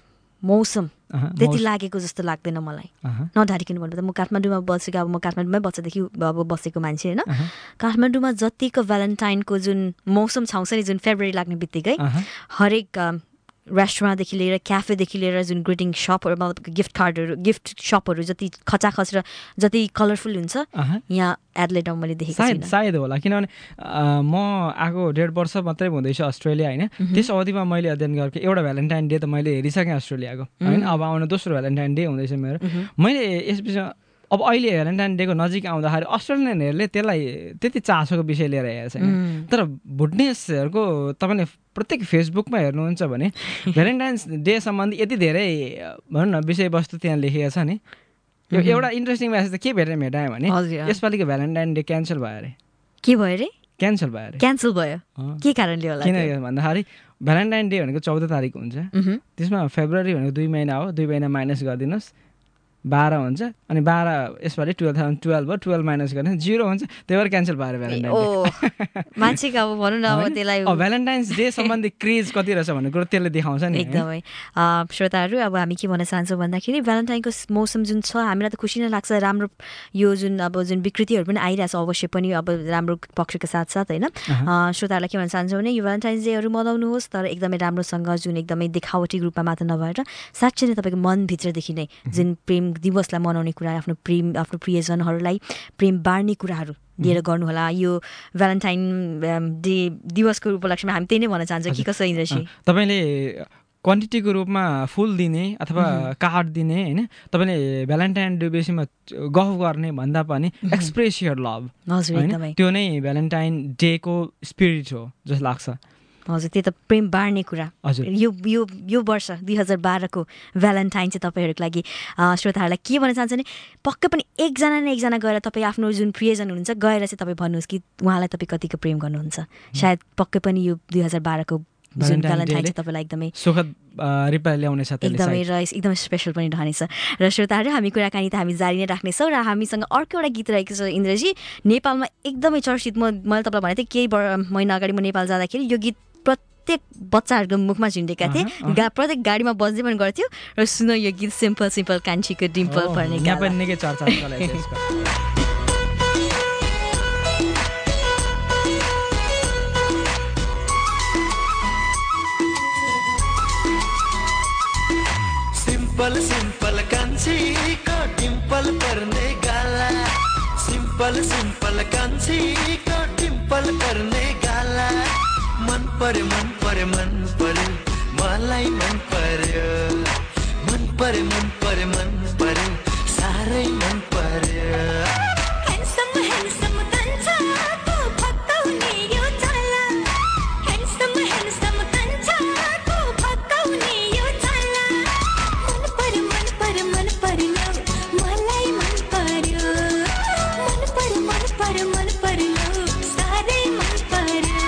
मौसम त्यति लागेको जस्तो लाग्दैन मलाई। नढारिकन भन्नु त म काठमाडौँमा बसेको, अब म काठमाडौँमै बच्चादेखि अब बसेको मान्छे होइन, काठमाडौँमा जतिको भ्यालेन्टाइनको जुन मौसम छाउँछ नि, जुन फेब्रुअरी लाग्ने बित्तिकै हरेक रेस्टुरेन्टदेखि लिएर क्याफेदेखि लिएर जुन ग्रिटिङ सपहरू गिफ्ट कार्डहरू गिफ्ट सपहरू जति खचाखच र जति कलरफुल हुन्छ यहाँ एडलेडमा मैले देखेको सायद सायद होला, किनभने म आएको डेढ वर्ष मात्रै हुँदैछ अस्ट्रेलिया होइन, त्यस अवधिमा मैले अध्ययन गरेको एउटा भ्यालेन्टाइन डे त मैले हेरिसकेँ अस्ट्रेलियाको होइन। अब आउने दोस्रो भ्यालेन्टाइन डे हुँदैछ मेरो। मैले यसपछि अब अहिले भ्यालेन्टाइन डेको नजिक आउँदाखेरि अस्ट्रेलियनहरूले त्यसलाई त्यति चासोको विषय लिएर हेरेको छैन, तर भुटनेसहरूको तपाईँले प्रत्येक फेसबुकमा हेर्नुहुन्छ भने भ्यालेन्टाइन्स डे सम्बन्धी यति धेरै भनौँ न विषयवस्तु त्यहाँ लेखिएको छ नि। यो एउटा इन्ट्रेस्टिङ म्यासेज त के भेटेर भेटायो भने यसपालिको भ्यालेन्टाइन डे क्यान्सल भयो अरे। के भयो अरे? क्यान्सल भयो अरे। क्यान्सल भयो के कारणले होला? किन भन्दाखेरि भ्यालेन्टाइन डे भनेको चौध तारिक हुन्छ, त्यसमा फेब्रुअरी भनेको दुई महिना हो, दुई महिना माइनस गरिदिनुहोस् बाह्र हुन्छ, अनि बाह्र यसपालि टुवेल्भ थाउजन्ड टुवेल्भ हो, टुवेल्भ माइनस गर्ने जिरो हुन्छ, त्यही भएर क्यान्सल भयो भ्यालेन्टाइन डे। मान्छेको अब भनौँ न अब त्यसलाई भ्यालेन्टाइन्स डे सम्बन्धी क्रेज कति रहेछ भन्ने कुरो त्यसले देखाउँछ नि। एकदमै श्रोताहरू अब हामी के भन्न चाहन्छौँ भन्दाखेरि भ्यालेन्टाइनको मौसम जुन छ हामीलाई त खुसी नै लाग्छ, राम्रो यो जुन अब जुन विकृतिहरू पनि आइरहेछ अवश्य पनि अब राम्रो पक्षको साथसाथ होइन। श्रोताहरूलाई के भन्न चाहन्छौँ भने यो भ्यालेन्टाइन्स डेहरू मनाउनुहोस्, तर एकदमै राम्रोसँग जुन एकदमै देखावटी रूपमा मात्र नभएर साँच्चै नै तपाईँको मनभित्रदेखि नै जुन प्रेम दिवसलाई मनाउने कुरा, आफ्नो प्रेम आफ्नो प्रियजनहरूलाई प्रेम बाँड्ने कुराहरू लिएर गर्नुहोला। यो भ्यालेन्टाइन डे दिवसको उपलक्ष्यमा हामी त्यही नै भन्न चाहन्छौँ कि कसो इन्द्रजी तपाईँले क्वान्टिटीको रूपमा फुल दिने अथवा कार्ड दिने होइन, तपाईँले भ्यालेन्टाइन डे बेसीमा गफ गर्ने भन्दा पनि एक्सप्रेस योर लभ होइन, त्यो नै भ्यालेन्टाइन डेको स्पिरिट हो जस्तो लाग्छ। हजुर त्यो त प्रेम बाँड्ने कुरा। हजुर यो यो यो वर्ष दुई हजार बाह्रको भ्यालेन्टाइन चाहिँ तपाईँहरूको लागि श्रोताहरूलाई के भन्न चाहन्छ भने पक्कै पनि एकजना न एकजना गएर तपाईँ आफ्नो जुन प्रियजन हुनुहुन्छ गएर चाहिँ तपाईँ भन्नुहोस् कि उहाँलाई तपाईँ कतिको प्रेम गर्नुहुन्छ। सायद पक्कै पनि यो दुई हजार बाह्रको जुन भ्यालेन्टाइन चाहिँ तपाईँलाई एकदमै सुखद रिप्लाई ल्याउनेछ, एकदमै र एकदमै स्पेसल पनि रहनेछ। र श्रोताहरू हामी कुराकानी त हामी जारी नै राख्नेछौँ र हामीसँग अर्को एउटा गीत रहेको छ इन्द्रजी, नेपालमा एकदमै चर्चित। म मैले तपाईँलाई भनेको थिएँ केही महिना अगाडि म नेपाल जाँदाखेरि यो गीत प्रत्येक बच्चाहरूको मुखमा झुन्डेका थिए, गा प्रत्येक गाडीमा बज्दै पनि गर्थ्यो र सुन यो गीत सिम्पल सिम्पल कान्छीको डिम्पल पर्ने सिम्पल सिम्पल कान्छीको डिम्पल पर्ने गाला सिम्पल सिम्पल कान्छीको डिम्पल पर्ने गाला मन पर्यो मन पर्यो मन पर्यो मलाई मन पर्यो मन पर्यो मन पर्यो मन पर्यो साह्रै मन पर्यो ह्यान्डसम ह्यान्डसम कान्छाको फकाउने यो चाला ह्यान्डसम ह्यान्डसम कान्छाको फकाउने यो चाला मन पर्यो मन पर्यो मन पर्यो मलाई मन पर्यो मन पर्यो मन पर्यो मन पर्यो साह्रै मन पर्यो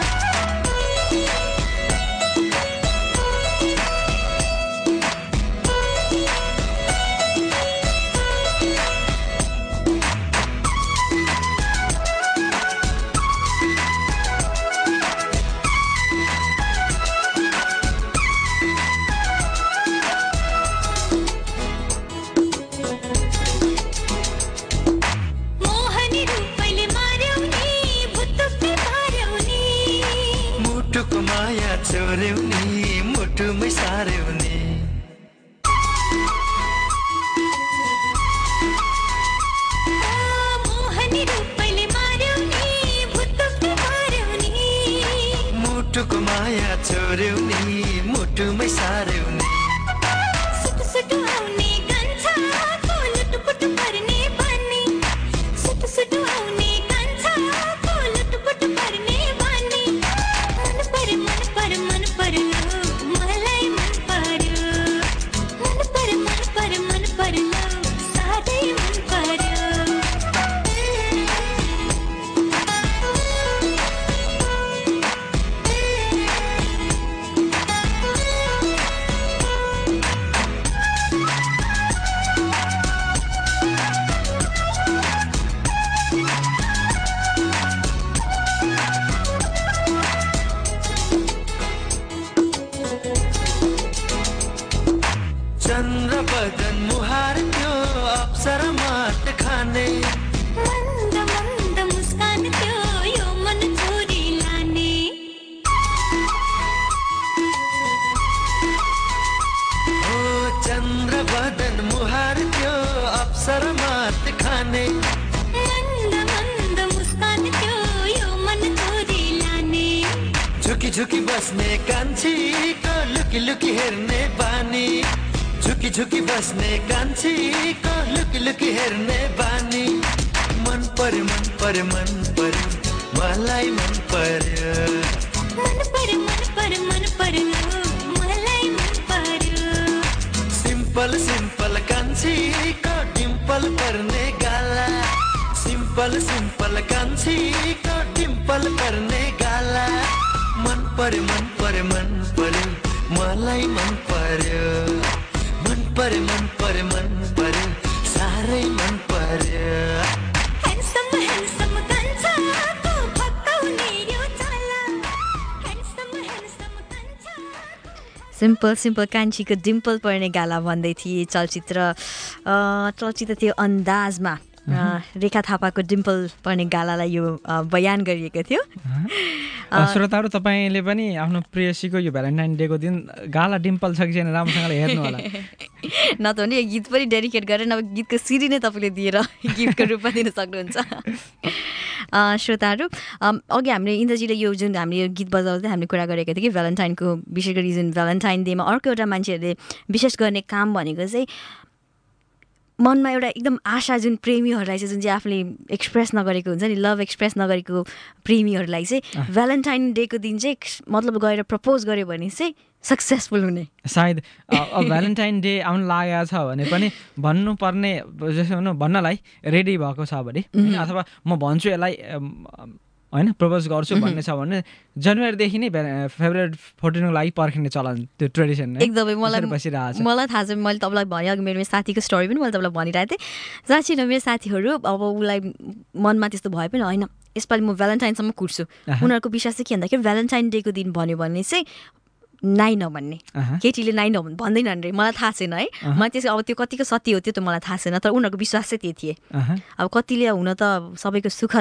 मोहनी रूपैले मार्यौ नि भुतुक्कै पार्यौ नि मुटुको माया चोर्यौ नि मुटुमै सार्यौ नि मोहनी रूपैले मार्यौ नि भुतुक्कै पार्यौ नि मुटुको माया चोर्यौ नि मुटुमै सार्यौ नि सुटु सुटु आउने कान्छाको लुटुपुटु पर्ने बानी सुटु सुटु आउने कान्छाको लुटुपुटु पर्ने बानी मन पर्यो मन पर्यो मन पर्यो मलाई मन पर्यो मन पर्यो मन पर्यो मन पर्यो साह्रै मन पर्यो चन्द्र बदन मुहार त्यो अप्सरा माट खाने मन्द मन्द मुस्कान त्यो यो मन छोरी लाने ओ चन्द्र बदन मुहार त्यो अप्सरा माट खाने मन्द मन्द मुस्कान त्यो यो मन छोरी लाने झुकी झुकी बस्ने कान्छीको लुकी लुकी हेर्ने बानी झुकी झुकी बस्ने कान्छीको लुकी लुकी हेर्ने बानी मन पर्यो मन पर्यो मन पर्यो मलाई मन पर्यो मन पर्यो मन पर्यो मन पर्यो मलाई मन पर्यो सिम्पल सिम्पल कान्छीको डिम्पल पर्ने गाला सिम्पल सिम्पल कान्छीको डिम्पल पर्ने गाला मन पर्यो मन पर्यो मन पर्यो मलाई मन पर्यो मन पर्यो मन पर्यो मन पर्यो साह्रै मन पर्यो ह्यान्डसम ह्यान्डसम कान्छाको फकाउने यो चाला ह्यान्डसम ह्यान्डसम कान्छा सिम्पल सिम्पल कान्छीको डिम्पल पर्ने गाला भन्दै थिए चलचित्र अ, चलचित्र त्यो अन्दाजमा अ, रेखा थापाको डिम्पल पर्ने गालालाई यो अ, बयान गरिएको थियो अ, श्रोताहरू तपाईँले पनि आफ्नो प्रेयसीको यो भ्यालेन्टाइन डेको दिन गाला डिम्पल छ कि छैन राम्रोसँगले हेर्नु होला न त भने यो गीत पनि डेडिकेट गरेर नभए गीतको सिडी नै तपाईँले दिएर गिफ्टको रूपमा दिन सक्नुहुन्छ अ, श्रोताहरू अम, अघि हामीले इन्द्रजीले यो जुन हामीले यो गीत बजाउँदै हामीले कुरा गरेको थियो कि भ्यालेन्टाइनको विशेष गरी जुन भ्यालेन्टाइन डेमा अर्को एउटा मान्छेहरूले विशेष गर्ने काम भनेको चाहिँ मनमा एउटा एकदम आशा जुन प्रेमीहरूलाई चाहिँ जुन चाहिँ आफूले एक्सप्रेस नगरेको हुन्छ नि लभ एक्सप्रेस नगरेको प्रेमीहरूलाई चाहिँ भ्यालेन्टाइन डेको दिन चाहिँ मतलब गएर प्रपोज गर्यो भने चाहिँ सक्सेसफुल हुने सायद अ, अब भ्यालेन्टाइन डे आउनु लागेको छ भने पनि भन्नुपर्ने जस्तो भनौँ भन्नलाई रेडी भएको छ भने होइन, अथवा म भन्छु यसलाई अम, होइन प्रपोज गर्छु भन्ने छ भने जनवरीदेखि नै भ्या- फेब्रुअरी फोर्टिनको लागि पर्खिने चलन त्यो ट्रेडिसन नै एकदमै मलाई त्यसरी बसिरहेको छ। मलाई थाहा छ मैले तपाईँलाई भने अघि मेरो साथीको स्टोरी पनि मैले तपाईँलाई भनिरहेको थिएँ साँच्ची न मेरो साथीहरू अब उसलाई मनमा त्यस्तो भए पनि होइन यसपालि म भ्यालेन्टाइनसम्म कुर्छु उनीहरूको विश्वास चाहिँ के भन्दाखेरि भ्यालेन्टाइन डेको दिन भन्यो भने चाहिँ नाइ नभन्ने अहँ। केटीले नाइ नभन् भन्दैनन् रे मलाई थाहा छैन है मलाई त्यसको अब त्यो कतिको सत्य हो त्यो त मलाई थाहा छैन तर उनीहरूको विश्वास चाहिँ त्यही थिए अहँ। अब कतिले हुन त सबैको सुखद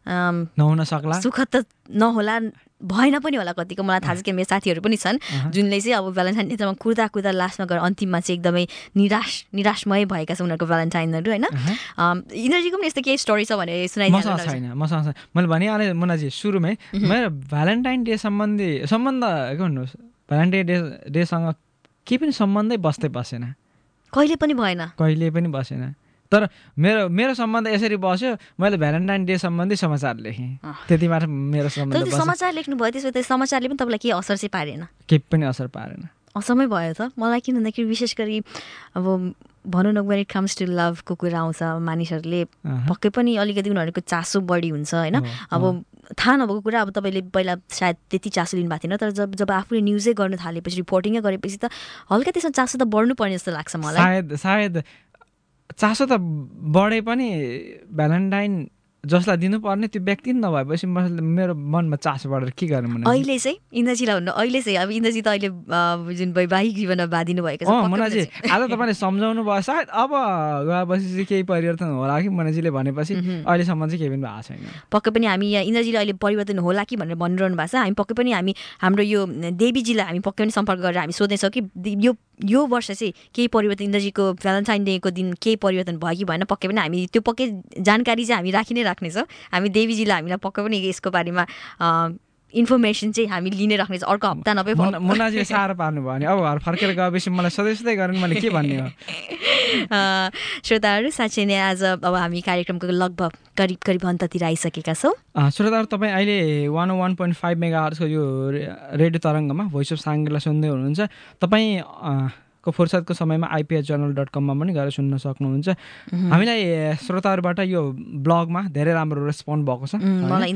नहुन सक्ला सुखद त नहोला भएन पनि होला कतिको मलाई थाहा छ कि मेरो साथीहरू पनि छन् जुनले चाहिँ अब भ्यालेन्टाइन डेमा कुर्दा कुर्दा लास्टमा गएर अन्तिममा चाहिँ एकदमै निराश निराशमय भएका छन् उनीहरूको भ्यालेन्टाइनहरू होइन इनर्जीको पनि यस्तो केही स्टोरी छ भने सुनाइदिनु छैन मसँग छैन मैले भनिहालेँ मुनाजी सुरुमै मेरो भ्यालेन्टाइन डे सम्बन्धी सम्बन्ध के भन्नुहोस् भ्यालेन्टाइन डे डेसँग केही पनि सम्बन्धै बस्दै बसेन कहिले पनि भएन कहिले पनि बसेन तर मेरो मेरो सम्बन्ध यसरी बस्यो मैले भ्यालेन्टाइन डे सम्बन्धी समाचार लेखेँ त्यति मात्र मेरो सम्बन्ध समाचार लेख्नु भयो त्यसो त समाचारले पनि तपाईँलाई केही असर चाहिँ पारेन केही पनि असर पारेन असमै भयो त मलाई किन भन्दाखेरि विशेष गरी अब भनौँ न वेन इट कम्स टु लभको कुरा आउँछ मानिसहरूले पक्कै पनि अलिकति उनीहरूको चासो बढी हुन्छ होइन अब थाहा नभएको कुरा अब तपाईँले पहिला सायद त्यति चासो लिनु भएको थिएन तर जब जब आफूले न्युजै गर्नु थालेपछि रिपोर्टिङै गरेपछि त हल्का त्यसमा चासो त बढ्नुपर्ने जस्तो लाग्छ मलाई सायद सायद चासो त बढे पनि भ्यालेन्टाइन जसलाई दिनुपर्ने त्यो व्यक्ति नभएपछि मेरो मनमा चासो बढेर के गर्नु अहिले चाहिँ इन्द्रजीलाई भन्नु अहिले चाहिँ अब इन्द्रजी त अहिले जुन वैवाहिक जीवनमा बाँधिनु भएको छ मनाजी आज तपाईँले सम्झाउनु भयो सायद अब गएपछि चाहिँ केही परिवर्तन होला कि मनाजीले भनेपछि अहिलेसम्म चाहिँ केही पनि भएको छैन पक्कै पनि हामी यहाँ इन्द्रजीले अहिले परिवर्तन होला कि भनेर भनिरहनु भएको छ हामी पक्कै पनि हामी हाम्रो यो देवीजीलाई हामी पक्कै पनि सम्पर्क गरेर हामी सोध्नेछौँ कि यो यो वर्ष चाहिँ केही परिवर्तन इन्द्रजीको भ्यालेन्टाइन डेको दिन केही परिवर्तन भयो कि भएन पक्कै पनि हामी त्यो पक्कै जानकारी चाहिँ हामी राखि नै राख्नेछौँ हामी देवीजीलाई हामीलाई पक्कै पनि यसको बारेमा इन्फर्मेसन चाहिँ हामी लिने राख्नेछौँ अर्को हप्ता नभए मुनाजीले साह्रो पार्नु भयो भने अब घर फर्केर गएपछि मलाई सधैँ सधैँ गरेर मैले के भन्ने हो श्रोताहरू साँच्चै नै आज अब हामी कार्यक्रमको लगभग करिब करिब अन्ततिर आइसकेका छौँ श्रोताहरू तपाईँ अहिले one O one point five mega हर्जको यो रेडियो तरङ्गमा भोइस अफ साङ्गेला सुन्दै हुनुहुन्छ तपाईँ को फुर्सदको समयमा आइपिएच जर्नल डट कममा पनि गएर सुन्न सक्नुहुन्छ हामीलाई श्रोताहरूबाट यो ब्लगमा धेरै राम्रो रेस्पोन्ड भएको छ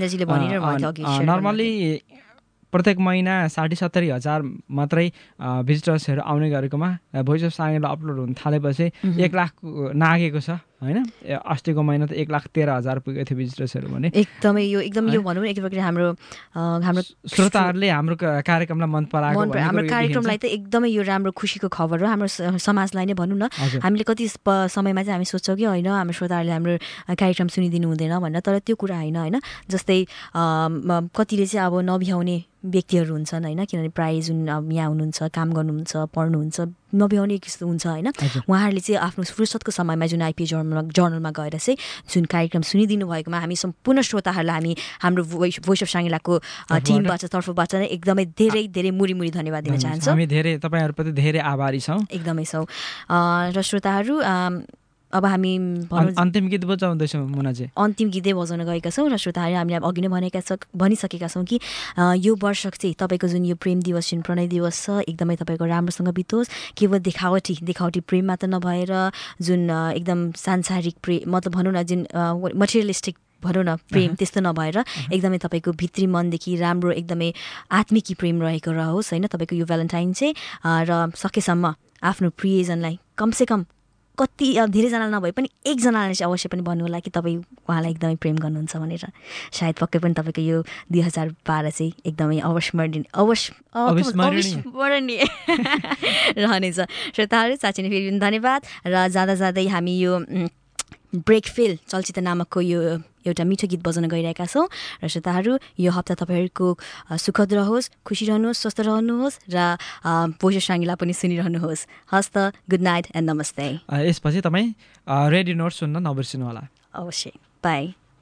नर्मली प्रत्येक महिना साठी सत्तरी हजार मात्रै भिजिटर्सहरू आउने गरेकोमा भोइस अफ साङ्गेला अपलोड हुन थालेपछि एक लाख नागेको छ होइन अस्तिको महिना त एक लाख तेह्र हजार पुगेको थियो भिजिटर्सहरू भने एकदमै यो एकदम यो भनौँ एक प्रकार हाम्रो हाम्रो श्रोताहरूले हाम्रो कार्यक्रमलाई मन पराएको हाम्रो कार्यक्रमलाई त एकदमै यो राम्रो खुसीको खबर हो हाम्रो समाजलाई नै भनौँ न हामीले कति समयमा चाहिँ हामी सोच्छौँ कि होइन हाम्रो श्रोताहरूले हाम्रो कार्यक्रम सुनिदिनु हुँदैन भनेर तर त्यो कुरा होइन होइन जस्तै कतिले चाहिँ अब नभ्याउने व्यक्तिहरू हुन्छन् होइन किनभने प्रायः जुन यहाँ हुनुहुन्छ काम गर्नुहुन्छ पढ्नुहुन्छ नभ्याउने किस्तो हुन्छ होइन उहाँहरूले चाहिँ आफ्नो फुर्सदको समयमा जुन आइपिए जर्नलमा जर्नलमा गएर चाहिँ जुन कार्यक्रम सुनिदिनु भएकोमा हामी सम्पूर्ण श्रोताहरूलाई हामी हाम्रो भोइस भोइस अफ साङ्गेलाको टिमबाट तर्फबाट नै एकदमै धेरै धेरै मुरी मुरी धन्यवाद दिन चाहन्छौँ हामी धेरै तपाईँहरूप्रति धेरै आभारी छौँ एकदमै छौँ र श्रोताहरू अब हामी अन्तिम गीत बजाउँदैछौँ मुनाजी अन्तिम गीतै बजाउन गएका छौँ र श्रोताहरूले हामीले अघि नै भनेका छ भनिसकेका छौँ कि यो वर्ष चाहिँ तपाईँको जुन यो प्रेम दिवस जुन प्रणय दिवस छ एकदमै तपाईँको राम्रोसँग बितोस् केवल देखावटी देखावटी प्रेम मात्र नभएर जुन एकदम सांसारिक प्रेम मतलब भनौँ न जुन मटेरियलिस्टिक भनौँ न प्रेम त्यस्तो नभएर एकदमै तपाईँको भित्री मनदेखि राम्रो एकदमै आत्मिकी प्रेम रहेको रहोस् होइन तपाईँको यो भ्यालेन्टाइन चाहिँ र सकेसम्म आफ्नो प्रियजनलाई कमसेकम कति धेरैजना नभए पनि एकजनाले चाहिँ अवश्य पनि भन्नु होला कि तपाईँ उहाँलाई एकदमै प्रेम गर्नुहुन्छ भनेर सायद पक्कै पनि तपाईँको यो दुई हजार बाह्र चाहिँ एकदमै अविस्मरणीय अवश्य अविस्मरणीय रहनेछ श्रोताहरू साँच्चै नै फेरि धन्यवाद र जाँदा जाँदै हामी यो ब्रेक फेल चलचित्र नामकको यो एउटा मिठो गीत बजाउन गइरहेका छौँ र श्रोताहरू यो हप्ता तपाईँहरूको सुखद रहोस् खुसी रहनुहोस् स्वस्थ रहनुहोस् र भोइस अफ साङ्गेला पनि सुनिरहनुहोस् हस् त गुड नाइट एन्ड नमस्ते यसपछि तपाईँ रेडियो नोट सुन्न नबिर्सिनु होला अवश्य बाई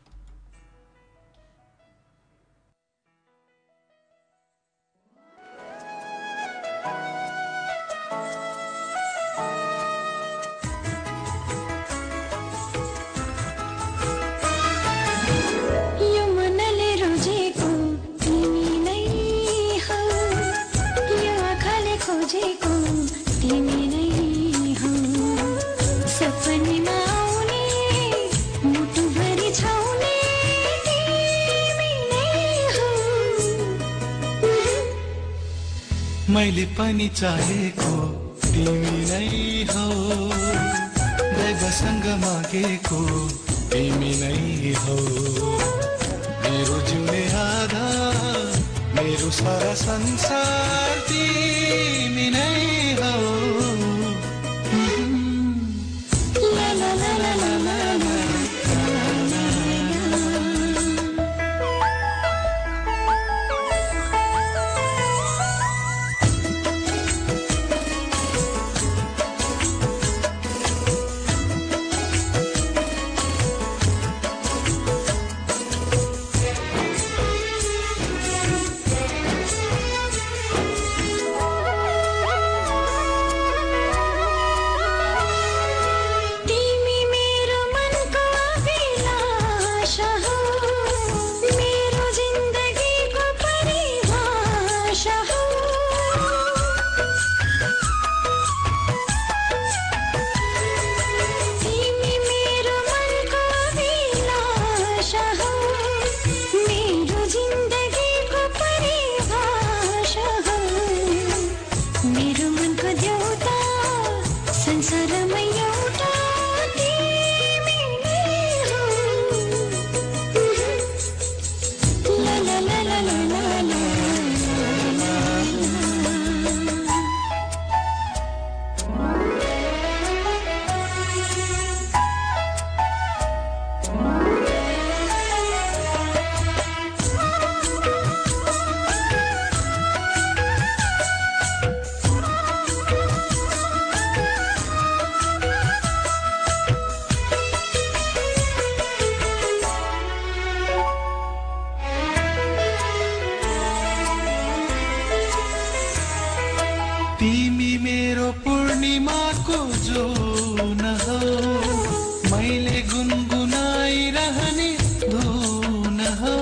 मैले पनि चाहेको तिमी नै हौ दैवसँग मागेको तिमी नै हौ मेरो जिउने आधार मेरो सारा संसार तिमी नै हौ ला ला ला ला ला ला मेरो मनको देउता संसारमा एउटा तिमी नै हो ला ला ला ला ला ला तिमी मेरो पूर्णिमाको जुन हो मैले गुनगुनाइरहने धुन हो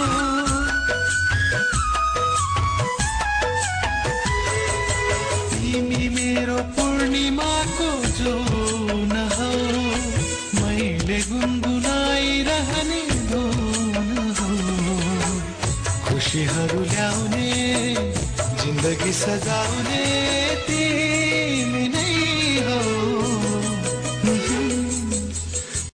तिमी मेरो पूर्णिमाको जुन हो मैले गुनगुनाइरहने धुन हो खुसीहरू ल्याउने जिन्दगी सजाउने